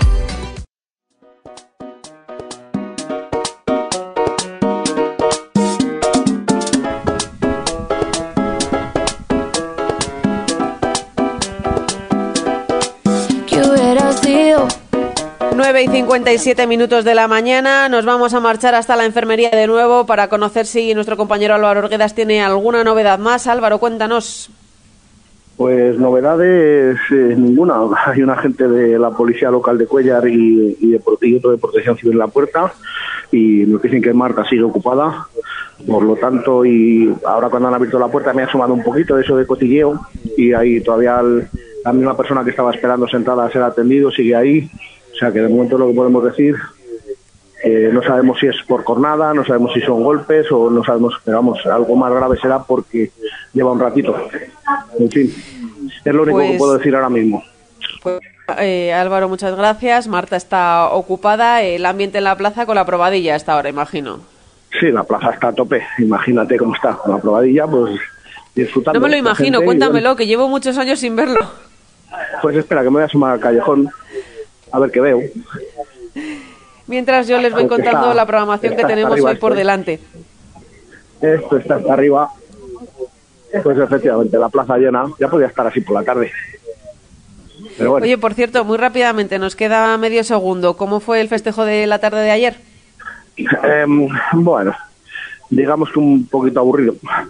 ¿Qué hubiera sido? 9:57 de la mañana, nos vamos a marchar hasta la enfermería de nuevo para conocer si nuestro compañero Álvaro Orguedas tiene alguna novedad más. Álvaro, cuéntanos. Pues novedades ninguna. Hay un agente de la policía local de Cuéllar y otro de Protección Civil en la puerta, y nos dicen que Marta sigue ocupada. Por lo tanto, y ahora cuando han abierto la puerta me ha asomado un poquito de eso de cotilleo, y ahí todavía la misma persona que estaba esperando sentada a ser atendido sigue ahí. O sea que de momento lo que podemos decir, no sabemos si es por cornada, no sabemos si son golpes o no sabemos, pero vamos, algo más grave será porque lleva un ratito. En fin, es lo único que puedo decir ahora mismo. Pues, Álvaro, muchas gracias. Marta está ocupada. El ambiente en la plaza con la probadilla hasta ahora, imagino. Sí, la plaza está a tope. Imagínate cómo está. Con la probadilla, pues disfrutando. No me lo imagino, cuéntamelo, que llevo muchos años sin verlo. Pues espera, que me voy a asomar al callejón a ver qué veo. Mientras yo les voy contando la programación que tenemos hoy por delante. Esto está hasta arriba. Pues efectivamente, la plaza llena. Ya podría estar así por la tarde. Pero bueno. Oye, por cierto, muy rápidamente, nos queda medio segundo. ¿Cómo fue el festejo de la tarde de ayer? Bueno, digamos que un poquito aburrido.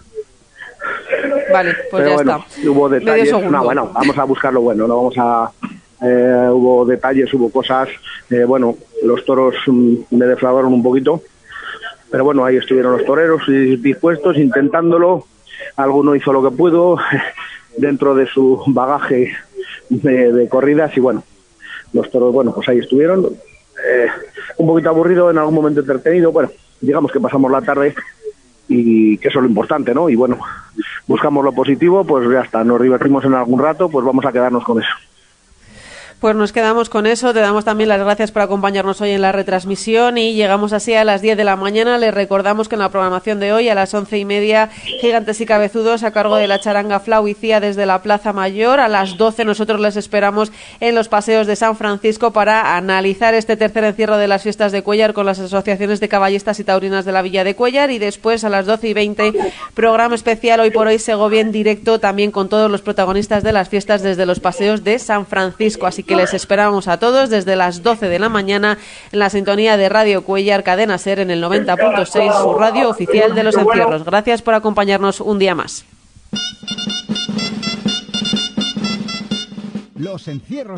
Vale, pues pero ya bueno, está. Hubo detalles. No, bueno, vamos a buscar lo bueno. No vamos a. Hubo detalles, hubo cosas. Bueno, los toros me defraudaron un poquito. Pero bueno, ahí estuvieron los toreros dispuestos, intentándolo. Alguno hizo lo que pudo dentro de su bagaje de corridas, y bueno, los toros, bueno, pues ahí estuvieron. Un poquito aburrido, en algún momento entretenido. Bueno, digamos que pasamos la tarde y que eso es lo importante, ¿no? Y bueno, buscamos lo positivo, pues ya está, nos divertimos en algún rato, pues vamos a quedarnos con eso. Pues nos quedamos con eso, te damos también las gracias por acompañarnos hoy en la retransmisión y llegamos así a las 10 de la mañana. Les recordamos que en la programación de hoy a las 11:30, Gigantes y Cabezudos a cargo de la charanga Flau y Cía desde la Plaza Mayor. A las 12 nosotros les esperamos en los paseos de San Francisco para analizar este tercer encierro de las fiestas de Cuéllar con las asociaciones de caballistas y taurinas de la Villa de Cuéllar, y después a las 12:20 programa especial Hoy por Hoy Segovia en directo, también con todos los protagonistas de las fiestas desde los paseos de San Francisco. Así que les esperamos a todos desde las 12 de la mañana en la sintonía de Radio Cuéllar, Cadena SER en el 90.6, su radio oficial de los encierros. Gracias por acompañarnos un día más. Los encierros